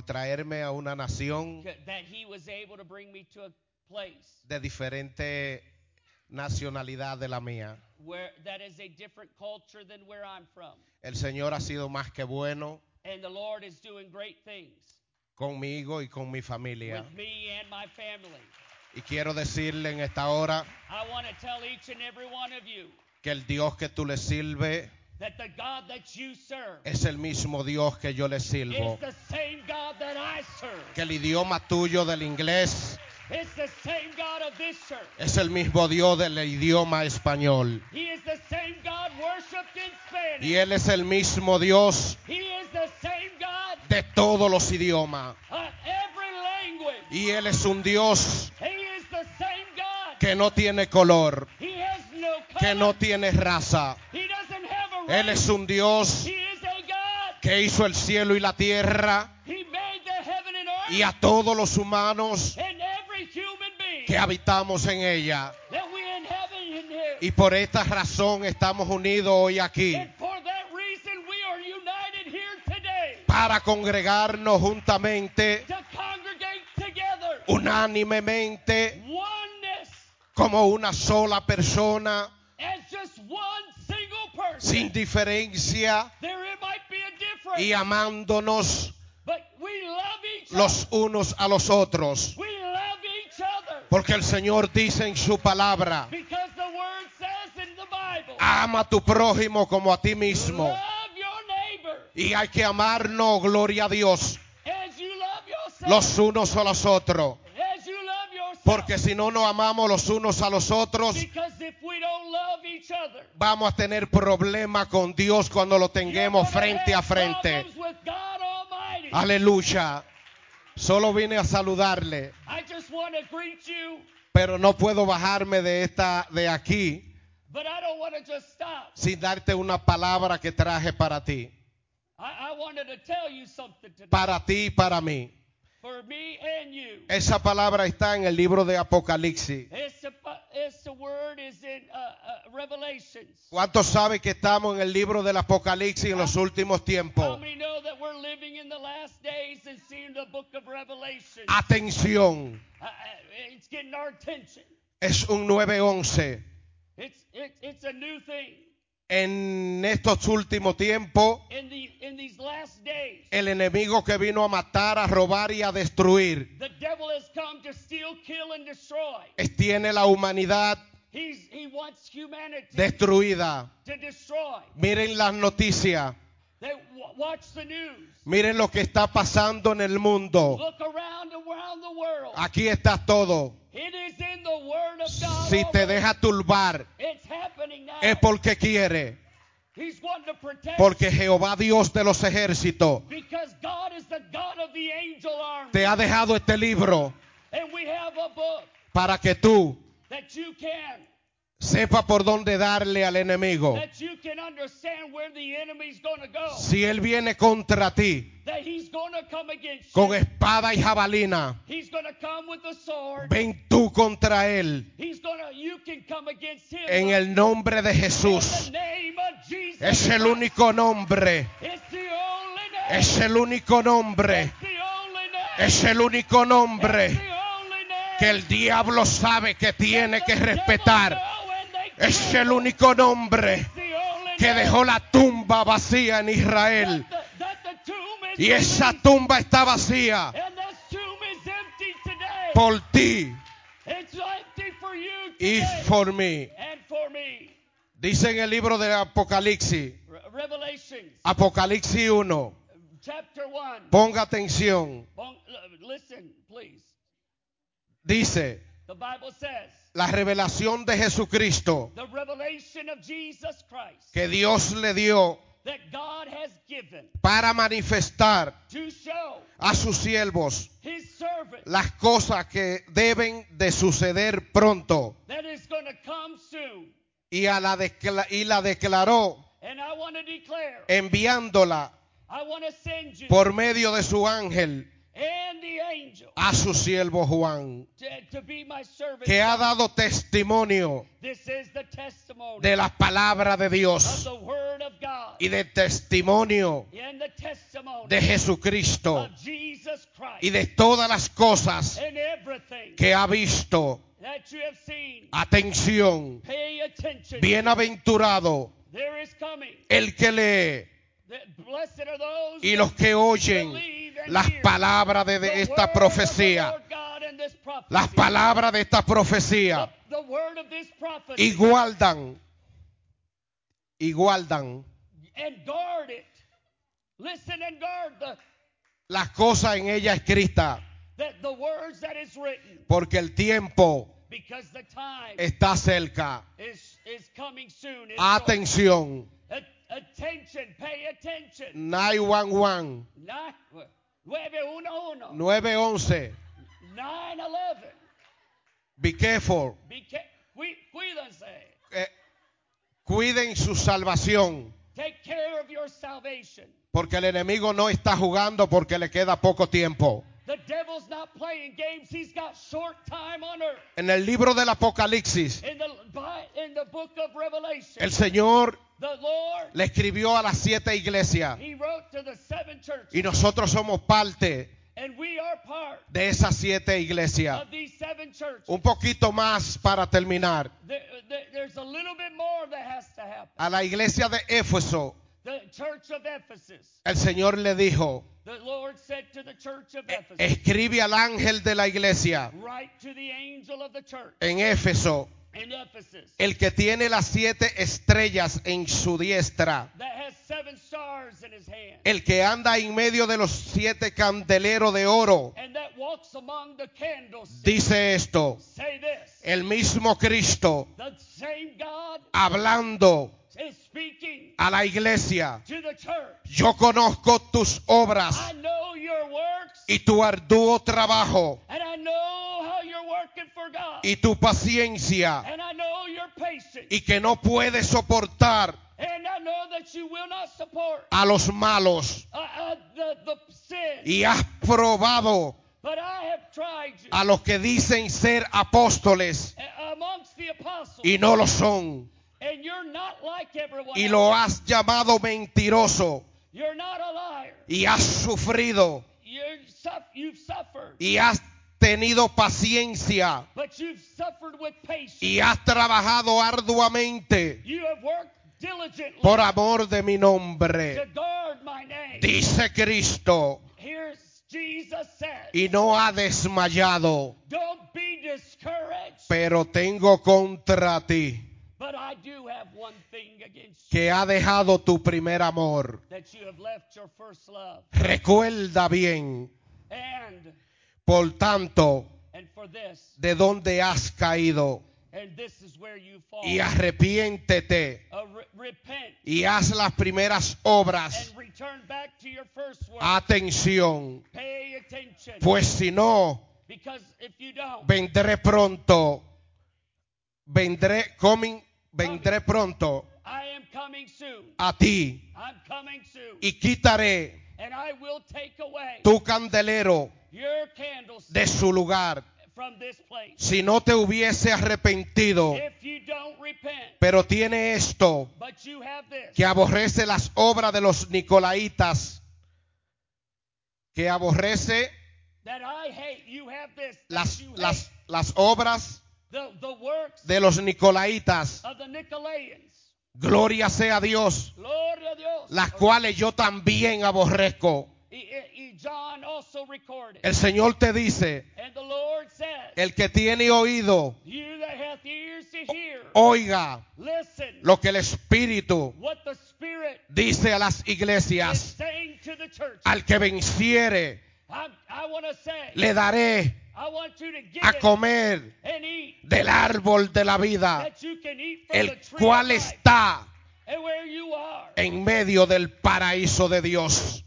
that He was able to bring me to a place de diferente nacionalidad de la mía. where that is a different culture than where I'm from. El Señor ha sido más que bueno And the Lord is doing great things conmigo y con mi familia. with me and my family. Y quiero decirle en esta hora I want to tell each and every one of you que el Dios que tú le sirves that the God that you serve es el mismo Dios que yo le sirvo. is the same God that I serve. Que el idioma tuyo del inglés It's the same God of this church. es el mismo Dios del idioma español. He is the same God worshipped in Spanish. Y Él es el mismo Dios He is the same God de todos los idiomas. of every language. Y Él es un Dios He is the same God. que no tiene color, He has no color. que no tiene raza. He doesn't have a Él race. es un Dios He is a God. que hizo el cielo y la tierra He made the heaven and earth y a todos los humanos and every human being que habitamos en ella. that we inhabit in here. Y por esta razón estamos unidos hoy aquí And for that reason, we are united here today para congregarnos juntamente, to congregate together. unánimemente, Oneness como una sola persona, as just one single person. sin diferencia There it might be a difference, y amándonos but we love each los other. unos a los otros. We love each other Porque el Señor dice en su palabra, because the word says in the Bible, ama a tu prójimo como a ti mismo. love your neighbor Y hay que amarnos, gloria a Dios, as you love yourself. los unos a los otros. As you love yourself. Porque si no nos amamos los unos a los otros, Because if we don't love each other, vamos a tener problemas con Dios cuando lo tengamos you're gonna frente a have frente. problems with God Almighty. Aleluya. Solo vine a saludarle, I just want to greet you, pero no puedo bajarme de aquí but I don't want to just stop. sin darte una palabra que traje para ti. I wanted to tell you something today. Para ti y para mí. For me and you. Esa palabra está en el libro de Apocalipsis. It's the word is in Revelations. ¿Cuántos saben que estamos en el libro del Apocalipsis en los últimos How tiempos? many know that we're living in the last days and seeing the book of Revelation? Atención, It's getting our attention. es un 9:11. It's a new thing. En estos últimos tiempos, In these last days, el enemigo que vino a matar, a robar y a destruir, the devil has come to steal, kill, and destroy. tiene la humanidad He wants humanity destruida. to destroy. Miren las noticias, Watch the news. miren lo que está pasando en el mundo. Look around the world. Aquí está todo. It is in the Word of God. Si te already. deja turbar, It's happening now. es porque quiere. He's wanting to protect. Porque Jehová Dios de los ejércitos Because God is the God of the angel army. te ha dejado este libro And we have a book para que tú that you can sepas por dónde darle al enemigo. that you can understand where the enemy's going to go. Si él viene contra ti That he's going to come against con you. espada y jabalina, He's going to come with a sword. ven tú contra él You can come against him. en el nombre de In Jesús. the name of Jesus. Es el Christ. único nombre, It's the only name. es el único nombre, It's the only name. es el único It's nombre the only name. que el diablo sabe que tiene That que the devil respetar. know and they Es el tremble. único nombre It's the only que name. dejó la tumba vacía en Israel. That the tomb is Y esa released. tumba está vacía And this tomb is empty today. por ti It's empty for you y today. por mí. And for me. Dice en el libro de Apocalipsis, Revelations Apocalipsis 1. chapter 1. Ponga atención. Listen, please. Dice, The Bible says, la revelación de Jesucristo the revelation of Jesus Christ que Dios le dio that God has given para manifestar to show a sus siervos his servant las cosas que deben de suceder pronto. that is going to come soon. Y la declaró And I want to declare, enviándola I want to send you por medio de su ángel and the angel a su siervo Juan, to be my servant. que ha dado testimonio This is the testimony de la palabra de of Dios the word of God y de testimonio and the testimony de Jesucristo of Jesus Christ y de todas las cosas and everything que ha visto. that you have seen. Atención, Pay attention. bienaventurado There is coming. el que lee Blessed are those y los que oyen las palabras de esta profecía. Las palabras de esta profecía y guardan and guard it. Listen and guard las cosas en ella escritas, the words that is written, porque el tiempo because the time está cerca. is coming soon. It's Atención, short. Attention, pay attention. 911, 911, 911. 9/11. Be careful. Cuídense. Cuiden su salvación, Take care of your salvation. porque el enemigo no está jugando porque le queda poco tiempo. The devil's not playing games. He's got short time on earth. En el libro del Apocalipsis, In the book of Revelation, el Señor the Lord, le escribió a las 7 iglesias He wrote to the 7 churches. y nosotros somos parte And we are part de esas 7 iglesias. of these 7 churches. Un poquito más para terminar. There's a little bit more that has to happen. A la iglesia de Éfeso, The church of Ephesus. el Señor le dijo, The Lord said to the church of Ephesus, escribe al ángel de la iglesia write to the angel of the church en Éfeso, in Ephesus el que tiene las 7 estrellas en su diestra, that has 7 stars in his hand, el que anda en medio de los 7 candeleros de oro, and that walks among the candlesticks. dice esto, Say this. el mismo Cristo The same God hablando is speaking a la iglesia. to the church. Yo conozco tus obras I know your works, y tu arduo trabajo and I know how you're working for God, y tu paciencia, and I know your patience, y que no puedes soportar and I know that you will not support a los malos, the sin. y has probado But I have tried you a los que dicen ser apóstoles amongst the apostles, y no lo son, and you're not like everyone y else. lo has llamado mentiroso, You're not a liar. y has sufrido You've suffered, y has tenido paciencia but you've suffered with patience. y has trabajado arduamente You have worked diligently por amor de mi to nombre, guard my name. dice Cristo, Here's Jesus said, y no ha desmayado, don't be discouraged, pero tengo contra ti but I do have one thing against you, que ha dejado tu primer amor. that you have left your first love. Recuerda bien, And por tanto, for this, de dónde has caído, and this is where you fall. y arrepiéntete Repent y haz las primeras obras. and return back to your first work. Atención, Pay attention, pues si no, because if you don't, vendré pronto, vendré pronto I am coming soon. a ti I'm coming soon. y quitaré And I will take away tu candelero your candles de su lugar. from this place. Si no te hubiese arrepentido, If you don't repent, pero tiene esto, but you have this, que aborrece las obras de los nicolaitas, que aborrece that I hate, you have this, that you hate las obras the works de los nicolaitas. of the Nicolaitans. Gloria sea a Dios, Gloria a Dios. las cuales yo también aborrezco. John also recorded. El Señor te dice, And the Lord says, el que tiene oído, you that hath ears to hear, oiga listen lo que el Espíritu what the Spirit dice a las is iglesias. saying to the church. Al que venciere, I want to say, le daré I want you to get a it comer and eat, del árbol de la vida, that you can eat from el the tree cual of life. está And where you are, en medio del paraíso de Dios.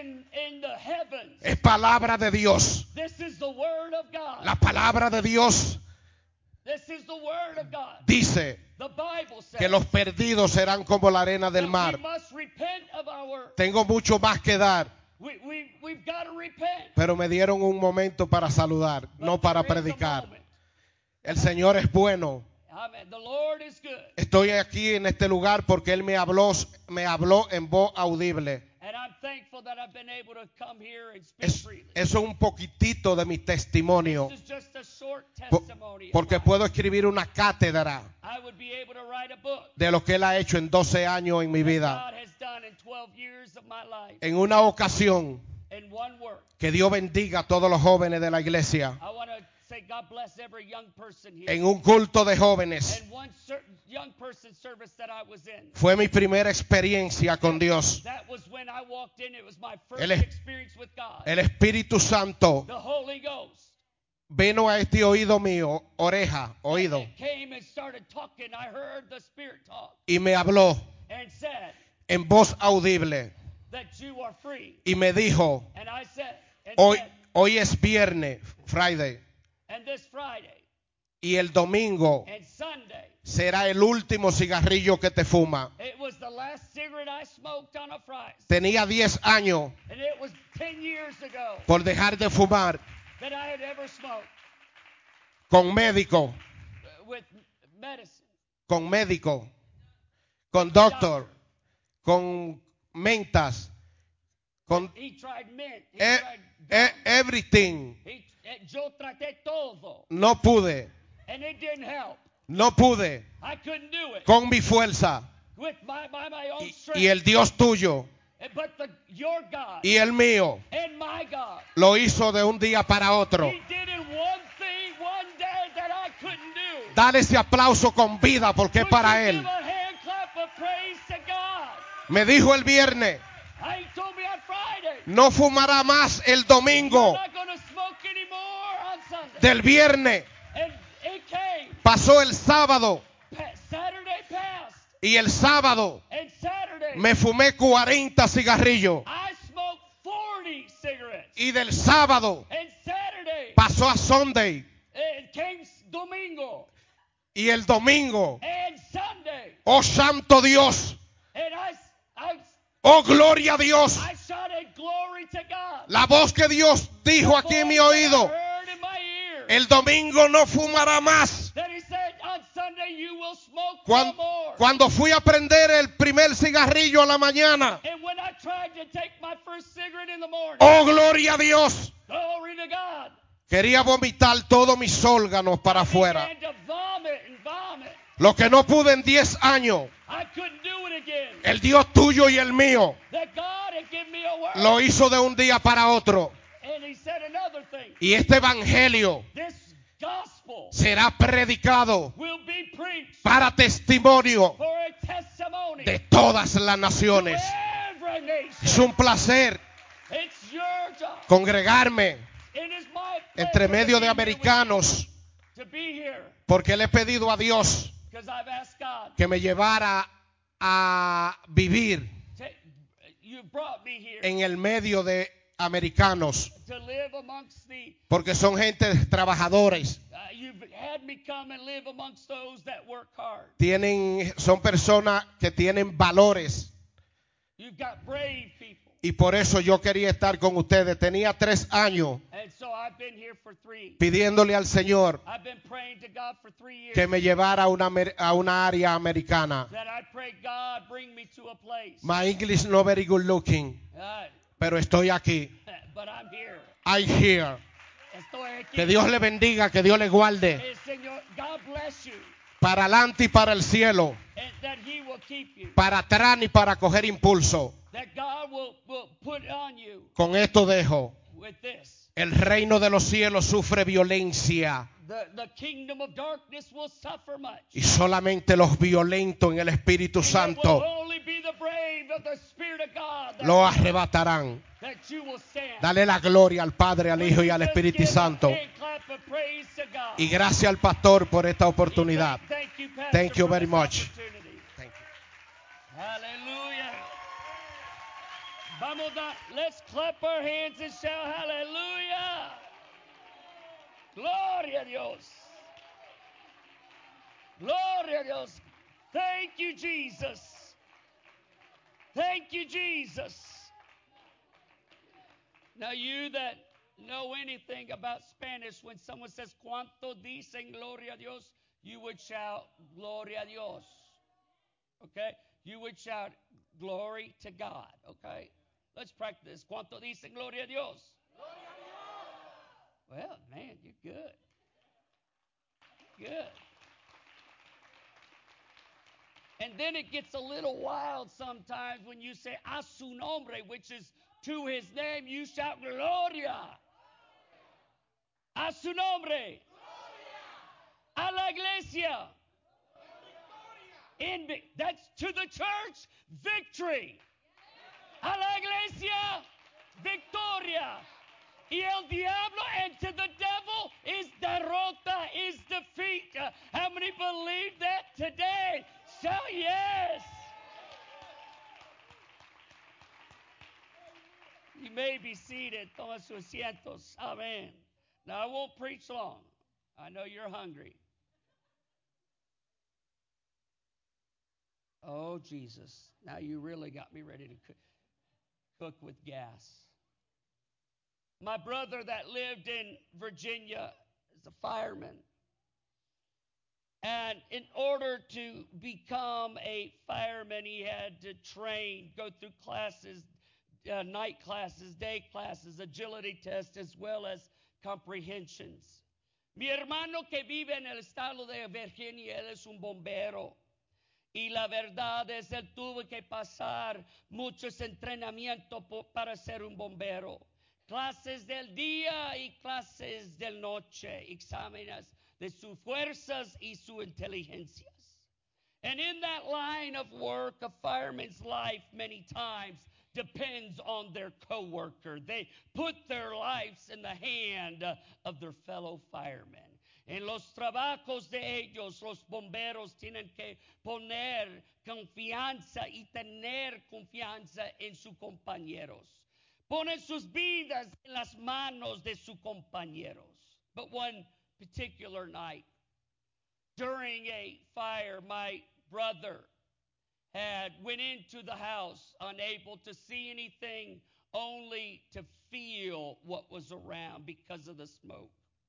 in the heavens, Es palabra de Dios. this is the word of God. La palabra de Dios This is the word of God. dice The Bible says que los perdidos serán como la arena del that mar. we must repent of our. Tengo mucho más que dar, We've got to repent. pero me dieron un momento para saludar, But no para there is a predicar. moment. El Señor es bueno. Amen. The Lord is good. Estoy aquí en este lugar porque Él me habló en voz audible. And I'm thankful that I've been able to come here and speak Eso freely. es un poquitito de mi testimonio, This is just a short po- testimony. of porque mine. puedo escribir una cátedra I would be able to write a book de lo que Él ha hecho en 12 años en mi that vida. God has done in 12 years of my life. En una ocasión, In one work. que Dios bendiga a todos los jóvenes de la iglesia, I want to say God bless every young person here. en un culto de jóvenes, And one certain young person service that I was in. fue mi primera experiencia con Dios. That was when I walked in. It was my first El es- experience with God. El Espíritu Santo The Holy Ghost. vino a este oído mío, oído, It came and started talking. I heard the Spirit talk y me habló and said en voz audible that you are free. y me dijo, And I said, hoy es viernes, Friday, and this Friday y el domingo and Sunday, será el último cigarrillo que te fuma. it was the last cigarette I smoked on a Friday. Tenía 10 años And it was 10 years ago por dejar de fumar that I had ever smoked con médico, with medicine. con médico, con doctor, con mentas, con He tried mint. He e- tried gum. everything. Yo traté todo. No pude, And it didn't help. no pude I couldn't do it con mi fuerza. with my own Y strength. el Dios tuyo But your God y el mío and my God, lo hizo de un día para otro. He did in one thing, one day that I couldn't do. Dale ese aplauso con vida porque es Would para you Él. give a hand clap of praise to God? Me dijo el viernes, He told me on Friday, no fumará más el you're domingo. not going to smoke anymore on Sunday. Del viernes And it came. pasó el sábado Saturday passed. y el sábado And Saturday, me fumé 40 cigarrillos. I smoked 40 cigarettes. Y del sábado And Saturday, pasó a Sunday. it came Domingo. Y el domingo, And Sunday. oh santo Dios, And oh gloria a Dios. I shouted glory to God. La voz que Dios dijo aquí en mi oído, I heard in my ear el domingo no fumará más. that he said, on Sunday you will smoke no Cuando, more. cuando fui a prender el primer cigarrillo a la mañana, And when I tried to take my first cigarette in the morning, oh gloria a Dios, glory to God, quería vomitar todos mis órganos para I afuera. began to vomit and vomit. Lo que no pude en 10 años, I couldn't do it again. el Dios tuyo y el mío That God had given me a word. lo hizo de un día para otro. And he said another thing. Y este evangelio This gospel será predicado will be preached para testimonio for a testimony de todas las to naciones. every nation. Es un placer It's your job. congregarme It is my entre pleasure medio to de be americanos here with you, to be here, porque le he pedido a Dios because I've asked God. que me llevara a vivir You brought me here en el medio de americanos to live amongst the. porque son gente trabajadores. You've had me come and live amongst those that work hard. Son personas que tienen valores You've got brave people, y por eso yo quería estar con ustedes. Tenía 3 años and so I've been here for 3. pidiéndole al Señor I've been praying to God for 3 years. que me llevara a una área americana. That I pray God bring me to a place. My English not very good looking, pero estoy aquí. But I'm here. I'm here. Estoy aquí. Que Dios le bendiga, que Dios le guarde Señor, God bless you, para adelante y para el cielo, and that He will keep you. para atrás y para coger impulso. That God will put on you Con esto dejo. with this. El reino de los cielos sufre violencia The kingdom of darkness will suffer much. y solamente los violentos en el Espíritu And it Santo will only be the brave of the Spirit of God lo arrebatarán. that you will stand. Dale la gloria al Padre, al Hijo y al Espíritu Santo. Y gracias al pastor por esta oportunidad. Thank you very much. Thank you. Hallelujah. Let's clap our hands and shout hallelujah. Gloria a Dios. Gloria a Dios. Thank you, Jesus. Thank you, Jesus. Now, you that know anything about Spanish, when someone says, ¿Cuánto dicen gloria a Dios? You would shout, Gloria a Dios. Okay? You would shout, glory to God. Okay? Let's practice. ¿Cuánto dicen gloria a Dios? Well, man, you're good. Good. And then it gets a little wild sometimes when you say a su nombre, which is to his name, you shout gloria. A su nombre. A la iglesia. That's to the church, victory. A la iglesia, victoria. Y el diablo, and to the devil is derrota, is defeat. How many believe that today? Shout yes. You may be seated on sus asientos. Amen. Now, I won't preach long. I know you're hungry. Oh, Jesus. Now you really got me ready to cook with gas. My brother that lived in Virginia is a fireman. And in order to become a fireman, he had to train, go through classes, night classes, day classes, agility tests, as well as comprehensions. Mi hermano que vive en el estado de Virginia, él es un bombero. Y la verdad es, él tuvo que pasar muchos entrenamientos para ser un bombero. Clases del día y clases de noche, exámenes de sus fuerzas y sus inteligencias. And in that line of work, a fireman's life many times depends on their coworker. They put their lives in the hand of their fellow firemen. En los trabajos de ellos, los bomberos tienen que poner confianza y tener confianza en sus compañeros. Ponen sus vidas en las manos de sus compañeros. But one particular night, during a fire, my brother had went into the house unable to see anything, only to feel what was around because of the smoke.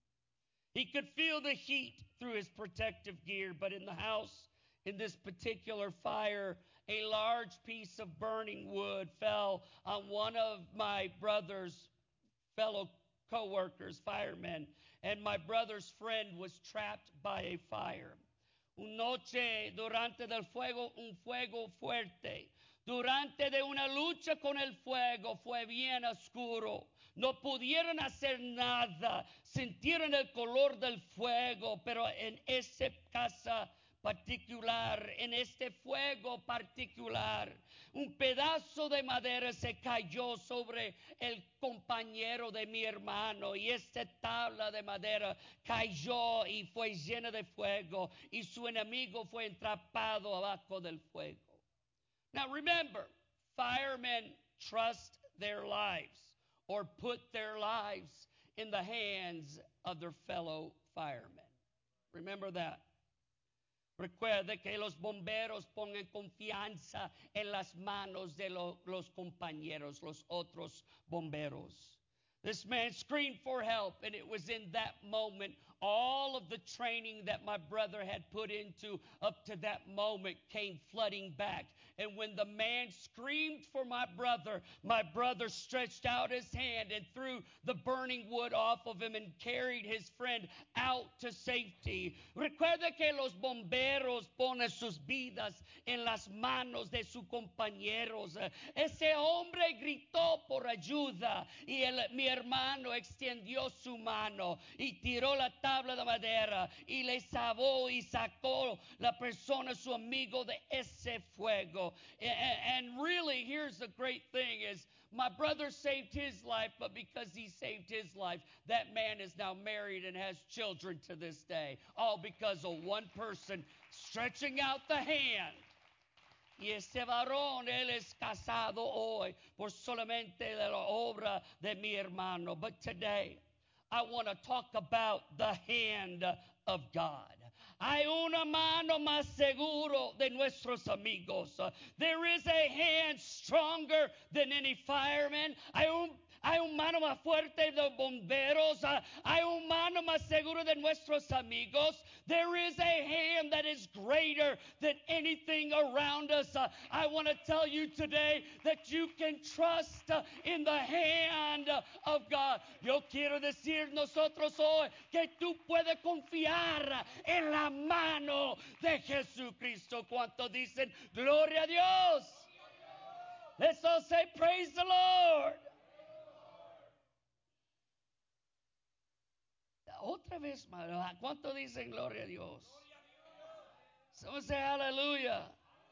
He could feel the heat through his protective gear, but in the house, in this particular fire, a large piece of burning wood fell on one of my brother's fellow co-workers, firemen, and my brother's friend was trapped by a fire. Una noche durante del fuego, un fuego fuerte. Durante de una lucha con el fuego fue bien oscuro. No pudieron hacer nada. Sintieron el color del fuego, pero en esa casa particular, en este fuego particular, un pedazo de madera se cayó sobre el compañero de mi hermano y esta tabla de madera cayó y fue llena de fuego y su enemigo fue atrapado abajo del fuego. Now remember, firemen trust their lives or put their lives in the hands of their fellow firemen. Remember that. Recuerde que los bomberos pongan confianza en las manos de los compañeros, los otros bomberos. This man screamed for help, and it was in that moment all of the training that my brother had put into up to that moment came flooding back. And when the man screamed for my brother stretched out his hand and threw the burning wood off of him and carried his friend out to safety. Recuerde que los bomberos ponen sus vidas en las manos de sus compañeros. Ese hombre gritó por ayuda y mi hermano extendió su mano y tiró la tabla de madera y le salvó y sacó la persona, su amigo, de ese fuego. And really, here's the great thing is my brother saved his life, but because he saved his life, that man is now married and has children to this day. All because of one person stretching out the hand. Y este varón, él es casado hoy por solamente de la obra de mi hermano. But today, I want to talk about the hand of God. Hay una mano más seguro de nuestros amigos. There is a hand stronger than any fireman. Hay un mano más fuerte de bomberos. Hay un mano más seguro de nuestros amigos. There is a hand that is greater than anything around us. I want to tell you today that you can trust in the hand of God. Yo quiero decir nosotros hoy que tú puedes confiar en la mano de Jesucristo. ¿Cuánto dicen gloria a Dios? Let's all say praise the Lord. Otra vez más, ¿cuánto dicen gloria a Dios? Someone say hallelujah.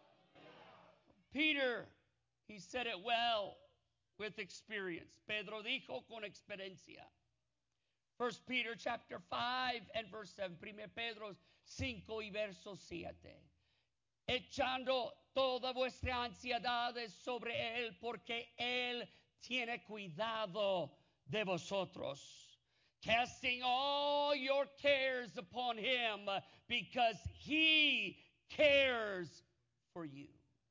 Peter, he said it well with experience. Pedro dijo con experiencia. 1 Peter chapter 5 and verse 7. 1 Pedro 5 y verso 7. Echando toda vuestra ansiedad sobre él, porque él tiene cuidado de vosotros. Casting all your cares upon him, because he cares for you.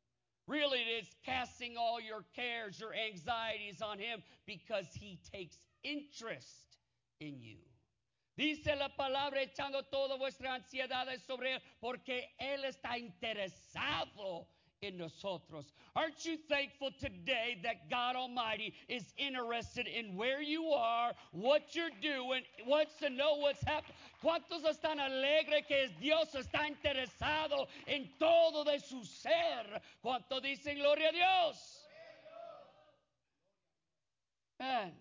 Really, it is casting all your cares, your anxieties on him, because he takes interest in you. Dice la palabra, echando todas vuestras ansiedades sobre Él, porque Él está interesado in nosotros. Aren't you thankful today that God Almighty is interested in where you are, what you're doing, wants to know what's happening? ¿Cuántos están alegres que Dios está interesado en todo de su ser? ¿Cuántos dicen gloria a Dios? Man.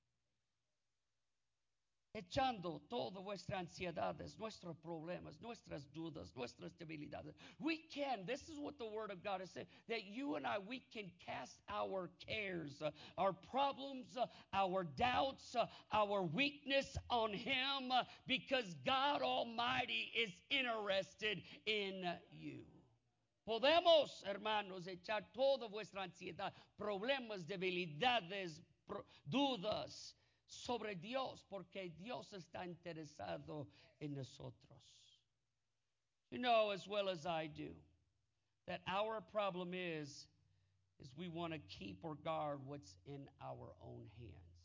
Echando todas vuestras ansiedades, nuestros problemas, nuestras dudas, nuestras debilidades. We can, this is what the Word of God is saying, that you and I, we can cast our cares, our problems, our doubts, our weakness on Him, because God Almighty is interested in you. Podemos, hermanos, echar toda vuestra ansiedad, problemas, debilidades, dudas, sobre Dios, porque Dios está interesado en nosotros. You know as well as I do that our problem is we want to keep or guard what's in our own hands.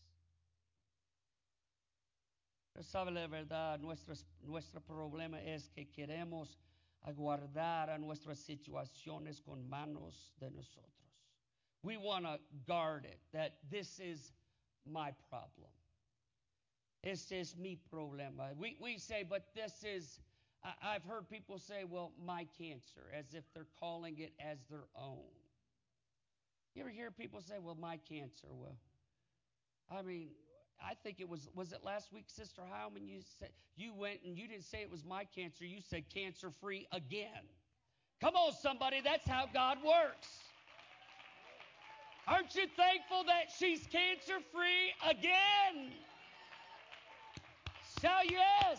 Pero sabe la verdad, nuestro problema es que queremos aguardar a nuestras situaciones con manos de nosotros. We want to guard it, that this is my problem. Este es mi problema. We say, but this is, I've heard people say, well, my cancer, as if they're calling it as their own. You ever hear people say, well, my cancer? Well, I mean, I think it was it last week, Sister Heilman, you went and you didn't say it was my cancer, you said cancer-free again. Come on, somebody, that's how God works. Aren't you thankful that she's cancer-free again? Shout yes.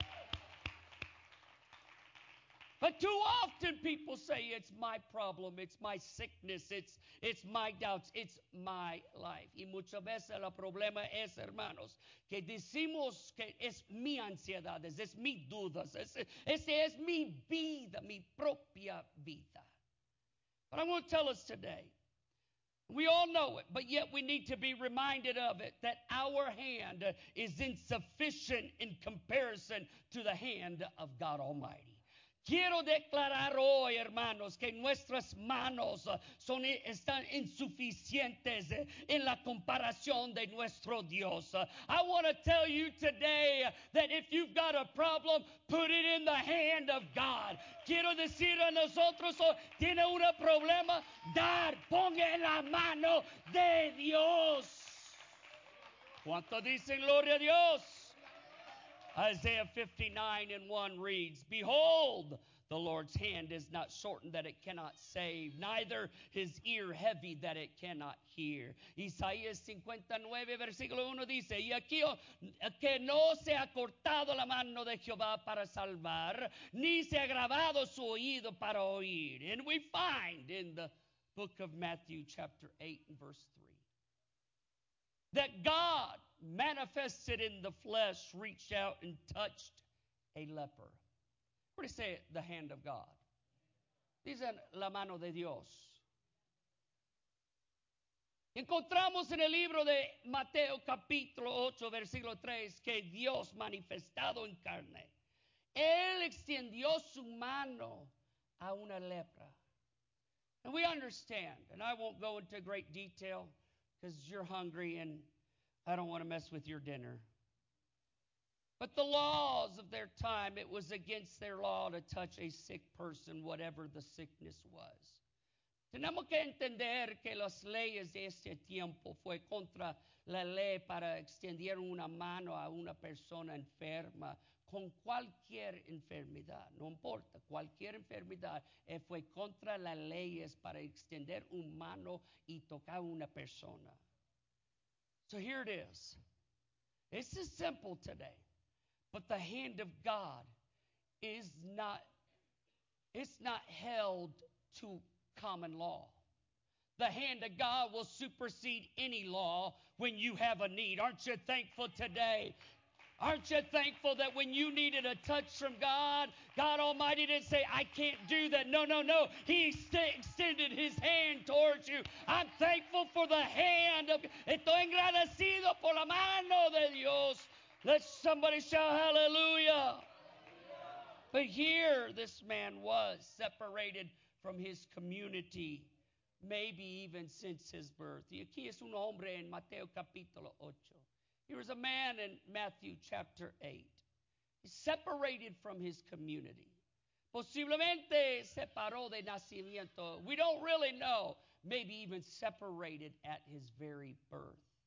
But too often people say it's my problem, it's my sickness, it's my doubts, it's my life. Y muchas veces el problema es, hermanos, que decimos que es mi ansiedades, es mi dudas, ese es mi vida, mi propia vida. But I want to tell us today, we all know it, but yet we need to be reminded of it, that our hand is insufficient in comparison to the hand of God Almighty. Quiero declarar hoy, hermanos, que nuestras manos están insuficientes en la comparación de nuestro Dios. I want to tell you today that if you've got a problem, put it in the hand of God. Quiero decir a nosotros, tiene un problema, ponga en la mano de Dios. ¿Cuánto dicen gloria a Dios? Isaiah 59:1 reads, behold, the Lord's hand is not shortened that it cannot save, neither his ear heavy that it cannot hear. Isaías 59, versículo 1 dice, y aquí que no se ha cortado la mano de Jehová para salvar, ni se ha agravado su oído para oír. And we find in the book of Matthew chapter 8 and verse 3. That God manifested in the flesh, reached out and touched a leper. What do you say? The hand of God. Dice la mano de Dios. Encontramos en el libro de Mateo capítulo 8, versículo 3, que Dios manifestado en carne, Él extendió su mano a una lepra. And we understand, and I won't go into great detail, because you're hungry and I don't want to mess with your dinner. But the laws of their time, it was against their law to touch a sick person, whatever the sickness was. Tenemos que entender que las leyes de este tiempo fue contra la ley para extender una mano a una persona enferma con cualquier enfermedad. No importa, cualquier enfermedad fue contra las leyes para extender una mano y tocar a una persona. So here it is. This is simple today. But the hand of God is not, it's not held to common law. The hand of God will supersede any law when you have a need. Aren't you thankful today? Aren't you thankful that when you needed a touch from God, God Almighty didn't say, I can't do that. No, no, no. He extended His hand towards you. I'm thankful for the hand of, estoy agradecido por la mano de Dios. Let somebody shout hallelujah. But here this man was separated from his community, maybe even since his birth. Y aquí es un hombre en Mateo capítulo 8. Here was a man in Matthew chapter 8. He's separated from his community. Posiblemente separó de nacimiento. We don't really know. Maybe even separated at his very birth.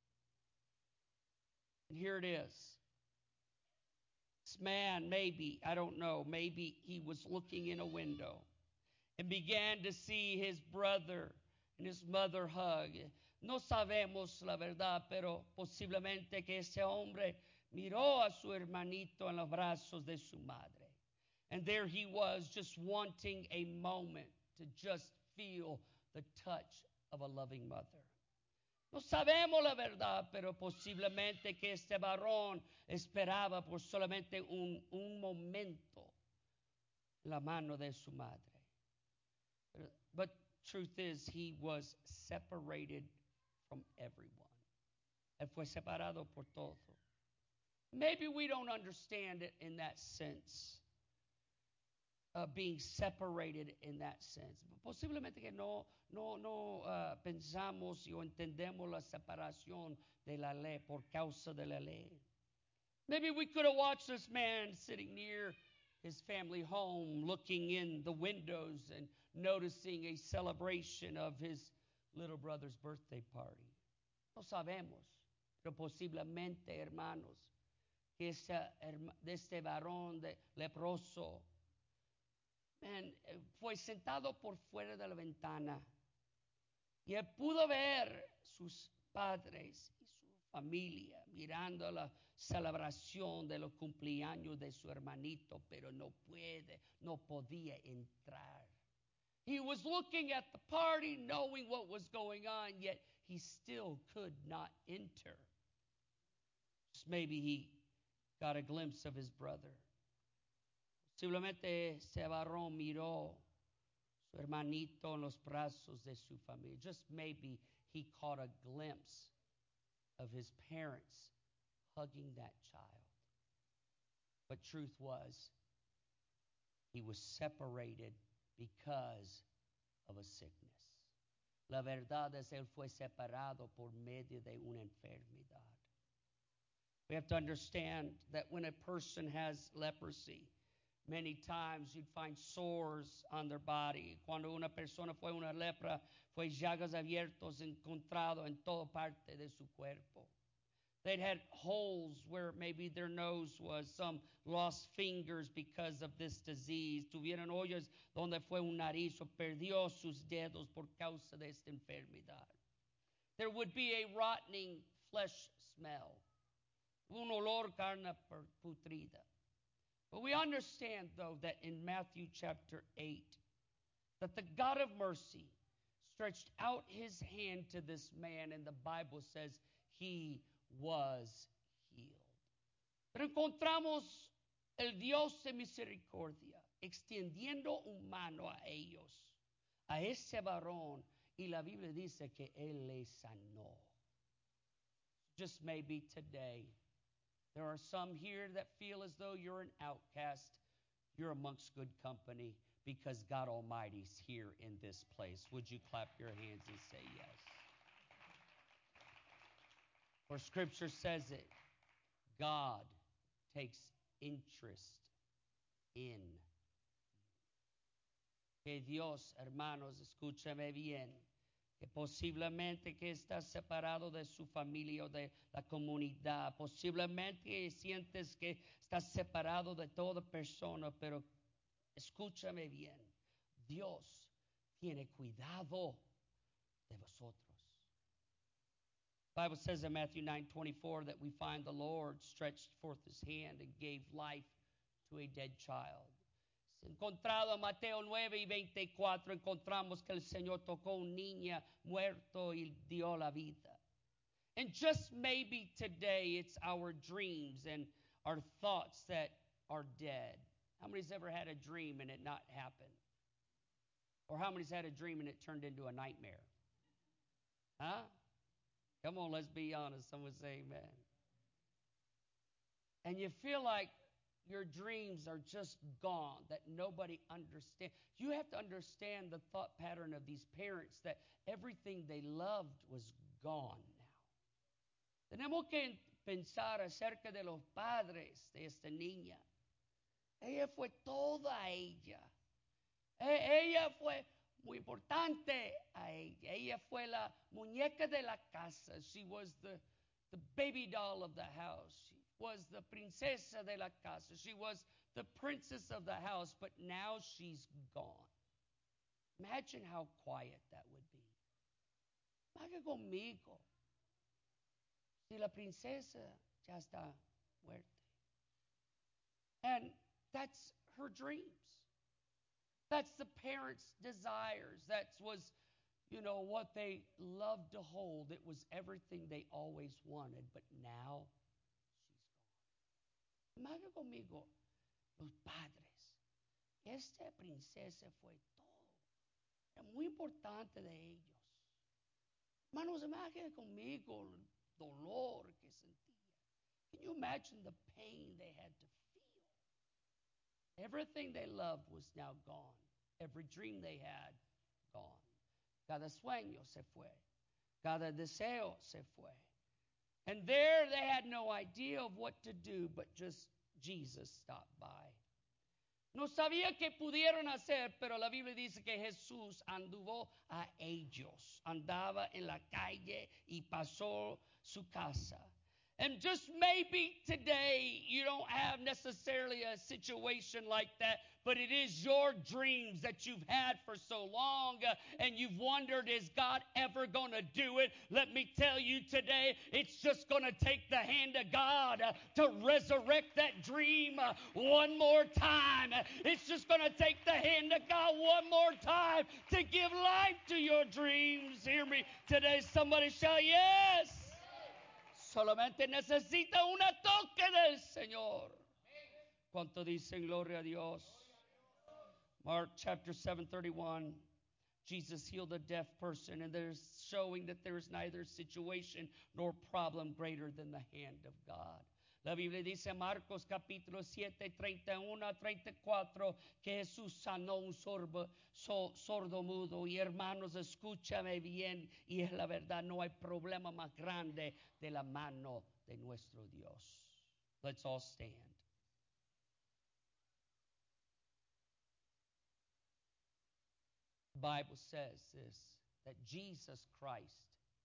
And here it is. This man, maybe, I don't know, maybe he was looking in a window and began to see his brother and his mother hug. No sabemos la verdad, pero posiblemente que ese hombre miró a su hermanito en los brazos de su madre. And there he was, just wanting a moment to just feel the touch of a loving mother. No sabemos la verdad, pero posiblemente que este varón esperaba por solamente un momento la mano de su madre. But truth is, he was separated from everyone. Él fue separado por todo. Maybe we don't understand it in that sense, being separated in that sense. Posiblemente que no pensamos o entendemos la separación de la ley por causa de la ley. Maybe we could have watched this man sitting near his family home, looking in the windows and noticing a celebration of his little brother's birthday party. No sabemos, pero posiblemente, hermanos, que este varón leproso, fue sentado por fuera de la ventana y él pudo ver sus padres y su familia mirando la celebración de los cumpleaños de su hermanito, pero no podía entrar. He was looking at the party, knowing what was going on, yet he still could not enter. Just maybe he got a glimpse of his brother. Posiblemente ese varón miró su hermanito en los brazos de su familia. Just maybe he caught a glimpse of his parents hugging that child. But truth was, he was separated because of a sickness. La verdad es, él fue separado por medio de una enfermedad. We have to understand that when a person has leprosy, many times you'd find sores on their body. Cuando una persona fue una lepra, fue llagas abiertos encontrado en toda parte de su cuerpo. They'd had holes where maybe their nose was, some lost fingers because of this disease. Tuvieron hoyos donde fue un nariz o perdió sus dedos por causa de esta enfermedad. There would be a rotting flesh smell, un olor carne putrida. But we understand, though, that in Matthew chapter 8, that the God of mercy stretched out his hand to this man, and the Bible says he was healed. Pero encontramos el Dios de misericordia extendiendo una mano a ellos, a ese varón, y la Biblia dice que él le sanó. Just maybe today, there are some here that feel as though you're an outcast. You're amongst good company because God Almighty is here in this place. Would you clap your hands and say yes? For Scripture says it, God takes interest in you. Que Dios, hermanos, escúchame bien, que posiblemente que estás separado de su familia o de la comunidad, posiblemente sientes que estás separado de toda persona, pero escúchame bien, Dios tiene cuidado de vosotros. The Bible says in Matthew 9:24 that we find the Lord stretched forth his hand and gave life to a dead child. Encontrado en Mateo 9:24, encontramos que el Señor tocó un niño muerto y dio la vida. And just maybe today it's our dreams and are thoughts that are dead. How many's ever had a dream and it not happen? Or how many's had a dream and it turned into a nightmare? Huh? Come on, let's be honest. Someone say amen. And you feel like your dreams are just gone, that nobody understands. You have to understand the thought pattern of these parents, that everything they loved was gone now. Tenemos que pensar acerca de los padres de esta niña. Ella fue toda ella. Ella fue muy importante a ella. Ella fue la muñeca de la casa. She was the baby doll of the house. She was the princesa de la casa. She was the princess of the house, but now she's gone. Imagine how quiet that would be. Vaya conmigo. Si la princesa ya está muerta. And that's her dreams. That's the parents' desires. That was, what they loved to hold. It was everything they always wanted, but now she's gone. Vaya conmigo, los padres. Esta princesa fue todo. Era muy importante de ellos. Hermanos, imagine conmigo el dolor que sentía. Can you imagine the pain they had to feel? Everything they loved was now gone. Every dream they had, gone. Cada sueño se fue. Cada deseo se fue. And there they had no idea of what to do, but just Jesus stopped by. No sabía qué pudieron hacer, pero la Biblia dice que Jesús anduvo a ellos. Andaba en la calle y pasó su casa. And just maybe today you don't have necessarily a situation like that, but it is your dreams that you've had for so long, and you've wondered, is God ever going to do it? Let me tell you today, it's just going to take the hand of God to resurrect that dream one more time. It's just going to take the hand of God one more time to give life to your dreams. Hear me today. Somebody shout, yes. Solamente necesita una toque del Señor. ¿Cuánto dicen gloria a Dios? Mark chapter 7:31. Jesus healed a deaf person, and there's showing that there is neither situation nor problem greater than the hand of God. La Biblia dice, Marcos capítulo 7:31 a 34, que Jesús sanó un sordo mudo. Y hermanos, escúchame bien, y es la verdad, no hay problema más grande de la mano de nuestro Dios. Let's all stand. The Bible says this, that Jesus Christ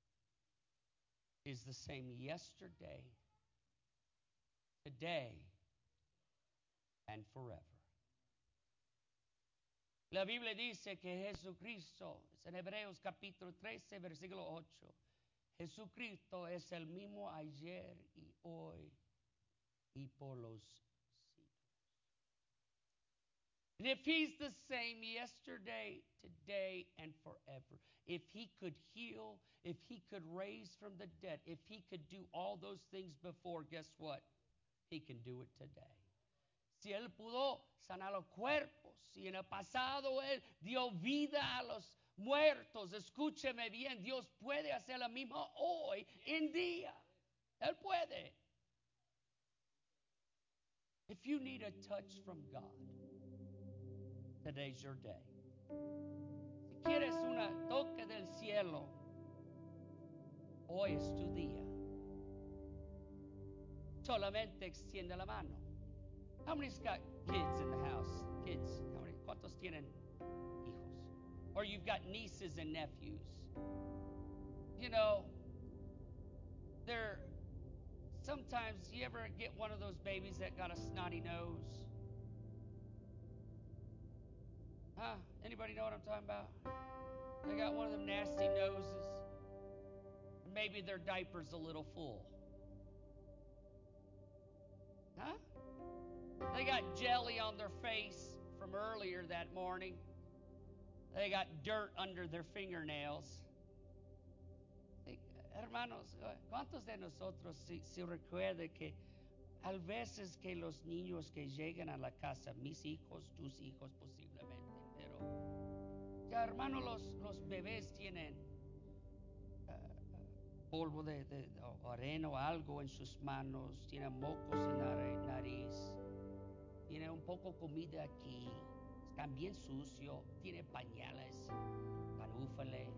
is the same yesterday, today, and forever. La Biblia dice que Jesucristo, es en Hebreos capítulo 13, versículo 8, Jesucristo es el mismo ayer y hoy y por los siglos. And if He's the same yesterday, today, and forever, if He could heal, if He could raise from the dead, if He could do all those things before, guess what? He can do it today. Si Él pudo sanar los cuerpos, si en el pasado Él dio vida a los muertos, escúcheme bien, Dios puede hacer lo mismo hoy en día. Él puede. If you need a touch from God, today's your day. Si quieres una toque del cielo, hoy es tu día. Solamente extiende la mano. How many's got kids in the house? Kids, how many? ¿Cuántos tienen hijos? Or you've got nieces and nephews. Sometimes you ever get one of those babies that got a snotty nose? Huh? Anybody know what I'm talking about? They got one of them nasty noses. Maybe their diaper's a little full. Huh? They got jelly on their face from earlier that morning. They got dirt under their fingernails. Hermanos, ¿cuántos de nosotros si recuerda que Al veces que los niños que llegan a la casa, mis hijos, tus hijos posiblemente, pero ya hermano, los bebés tienen polvo de arena o algo en sus manos, tienen mocos en la nariz, tienen un poco comida aquí, están bien sucios, tienen pañales, canúfale.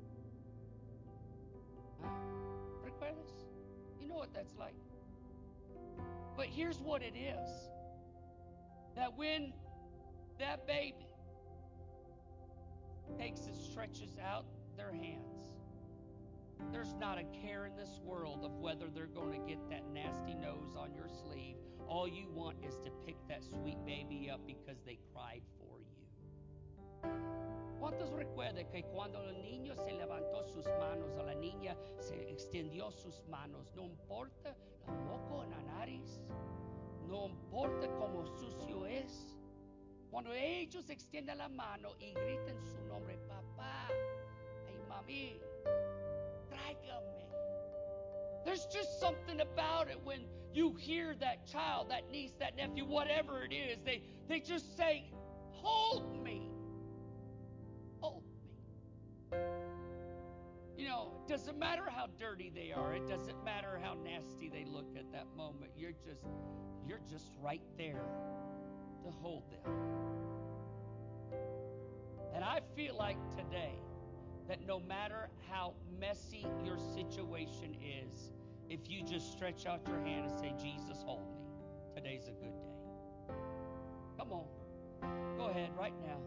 ¿Recuerdas? You know what that's like. But here's what it is. That when that baby takes and stretches out their hands, there's not a care in this world of whether they're going to get that nasty nose on your sleeve. All you want is to pick that sweet baby up because they cried for you. ¿Cuántos recuerdan que cuando el niño se levantó sus manos, a la niña se extendió sus manos? No importa el moco en la nariz, no importa cómo sucio es. Cuando ellos extienden la mano y gritan su nombre, papá, ay mami, tráigame. There's just something about it when you hear that child, that niece, that nephew, whatever it is, they just say, hold me. Hold me. You know, it doesn't matter how dirty they are. It doesn't matter how nasty they look at that moment. You're just right there to hold them. And I feel like today that no matter how messy your situation is, if you just stretch out your hand and say, Jesus, hold me, today's a good day. Come on. Go ahead right now.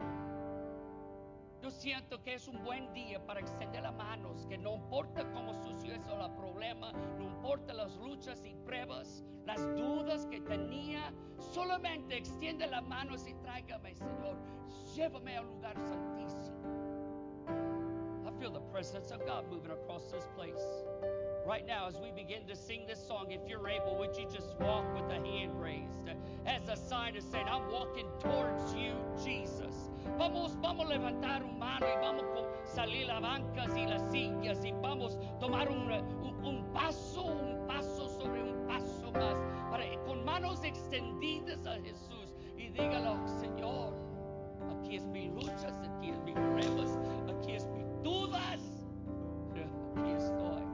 Yo siento que es un buen día para extender las manos, que no importa cómo sucio es el problema, no importa las luchas y pruebas, las dudas que tenía, solamente extiende las manos y tráigame, Señor, llévame al lugar santísimo. I feel the presence of God moving across this place. Right now, as we begin to sing this song, if you're able, would you just walk with a hand raised as a sign of saying, I'm walking towards you, Jesus. Vamos a levantar una mano y vamos a salir las bancas y las sillas y vamos a tomar un paso sobre un paso más, con manos extendidas a Jesús y dígalo, Señor, aquí es mis luchas, aquí es mis pruebas, aquí es mis dudas, pero aquí estoy.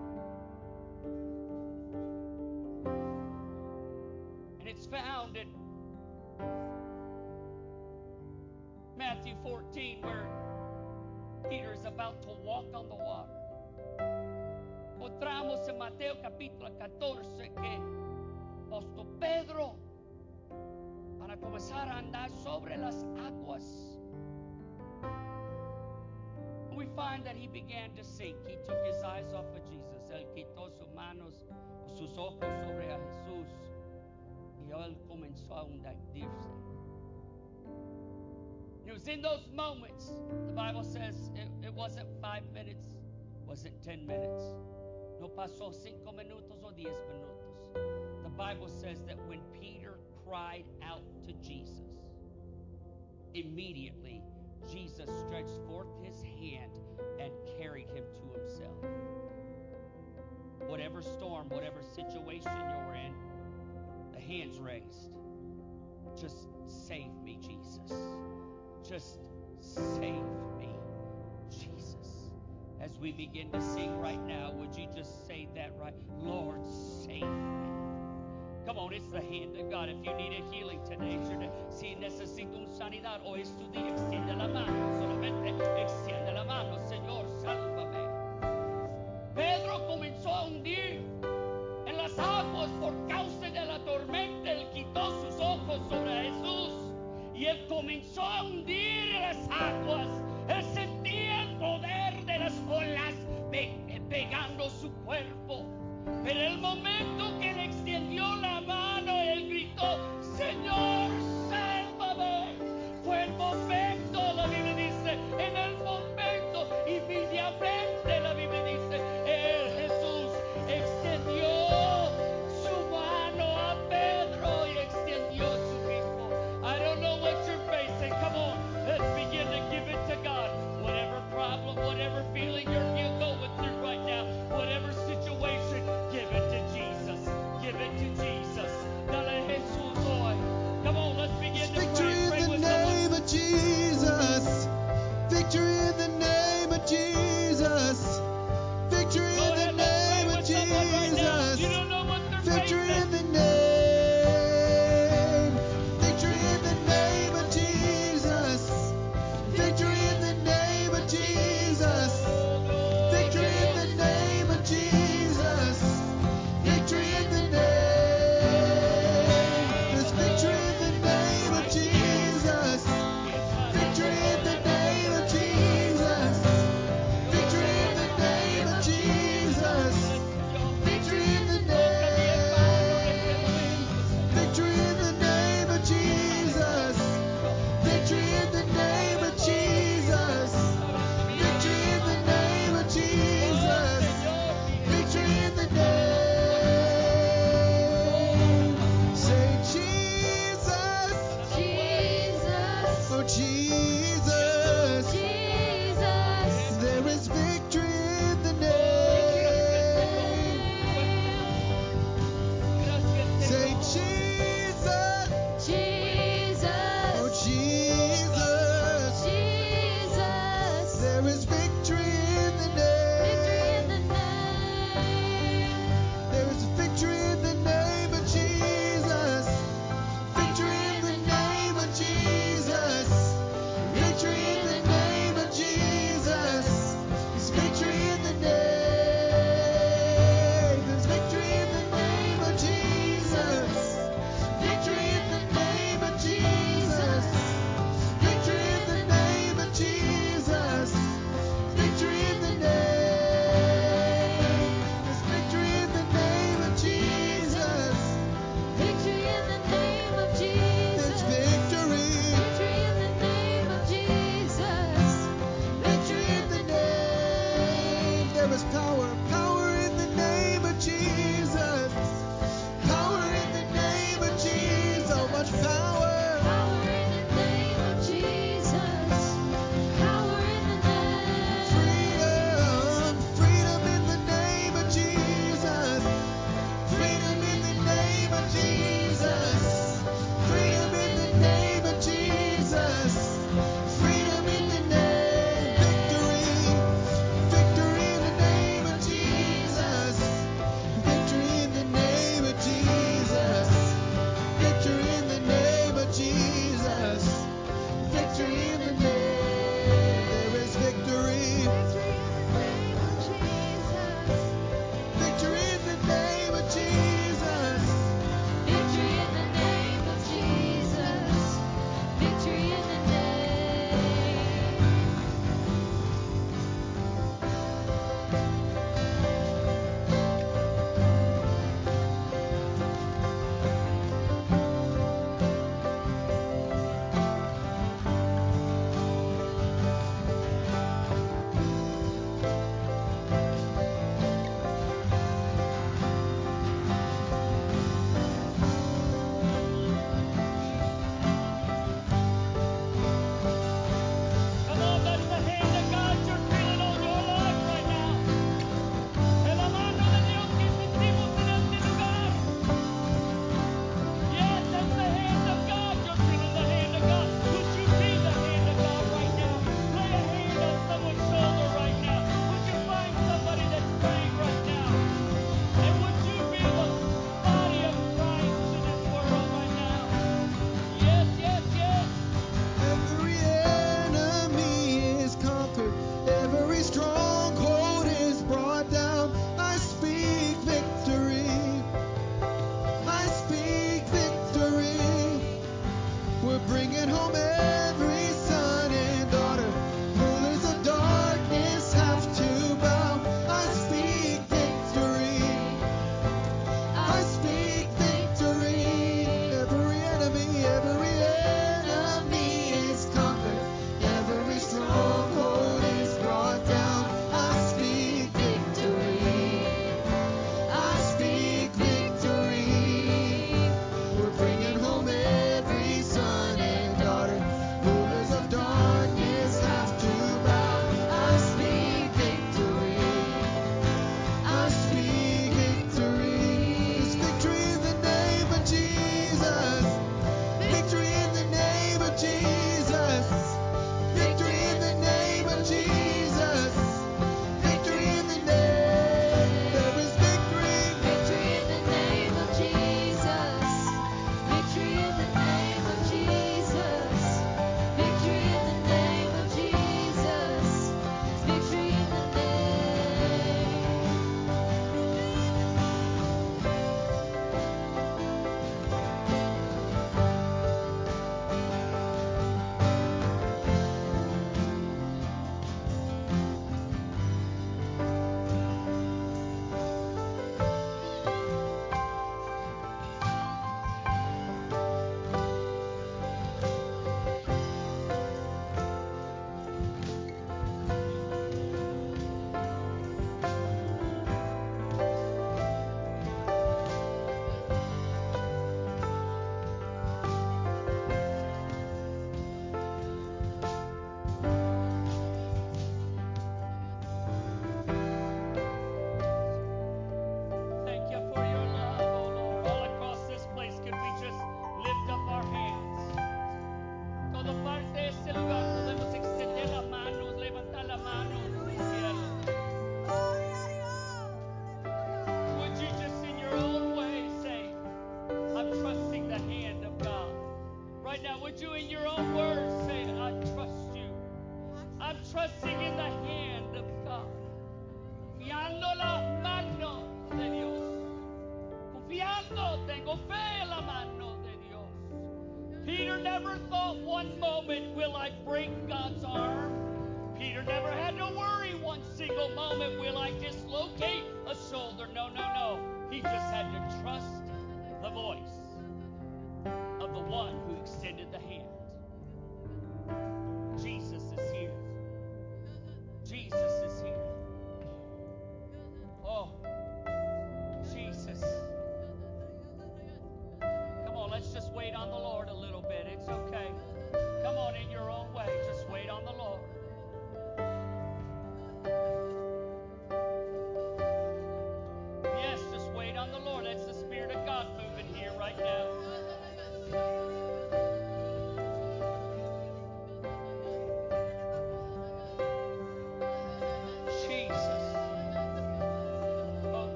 And it's found in Matthew 14, where Peter is about to walk on the water. Encontramos en Mateo capítulo 14 que apóstol Pedro para comenzar a andar sobre las aguas. We find that he began to sink. He took his eyes off of Jesus. Él quitó sus manos, sus ojos sobre a Jesús. Y él comenzó a hundirse. It was in those moments, the Bible says it wasn't 5 minutes, wasn't 10 minutes. No pasó 5 minutos o 10 minutos. The Bible says that when Peter cried out to Jesus, immediately Jesus stretched forth his hand and carried him to himself. Whatever storm, whatever situation you're in, the hands raised. Just save me, Jesus. Just save me, Jesus. As we begin to sing right now, would you just say that right? Lord, save me. Come on, it's the hand of God. If you need a healing today, si necesito un sanidad, hoy es tu día, extiende la mano. Solamente extiende la mano. Señor, sálvame. Pedro comenzó a hundir en las aguas por causa de la tormenta. Él quitó sus ojos sobre Jesús. Y él comenzó a hundir en las aguas. Él sentía el poder de las olas pegando su cuerpo. Pero el momento que le extendió la mano, él gritó, Señor, sálvame. Fue el momento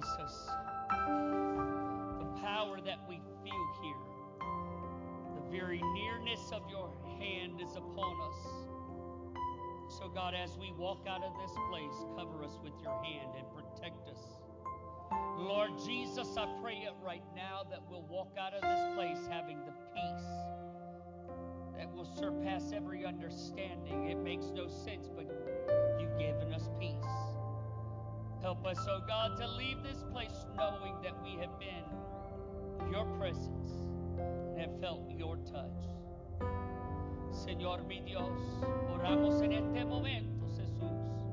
Jesus, the power that we feel here, the very nearness of your hand is upon us. So God, as we walk out of this place, cover us with your hand and protect us. Lord Jesus, I pray it right now that we'll walk out of this place having the peace that will surpass every understanding. It makes no sense, but you've given us peace. Help us, oh God, to leave this place knowing that we have been in your presence and have felt your touch. Señor mi Dios, oramos en este momento, Jesús,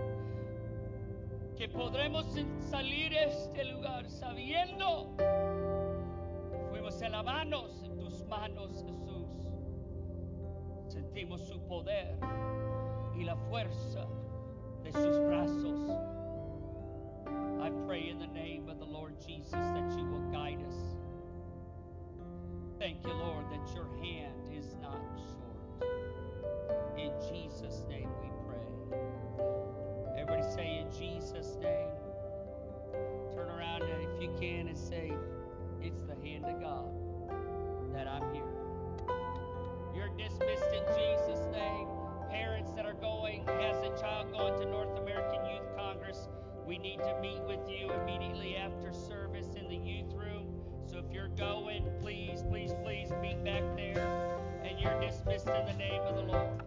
que podremos salir de este lugar sabiendo que fuimos en las manos, en tus manos, Jesús. Sentimos su poder y la fuerza de sus brazos. I pray in the name of the Lord Jesus that you will guide us. Thank you, Lord, that your hand is not short. In Jesus' name we pray. Everybody say in Jesus' name. Turn around and if you can and say, it's the hand of God that I'm here. You're dismissed in Jesus' name. Parents that are going, has a child going to North American Youth Congress, we need to meet with you immediately after service in the youth room. So if you're going, please, please, please meet back there. And you're dismissed in the name of the Lord.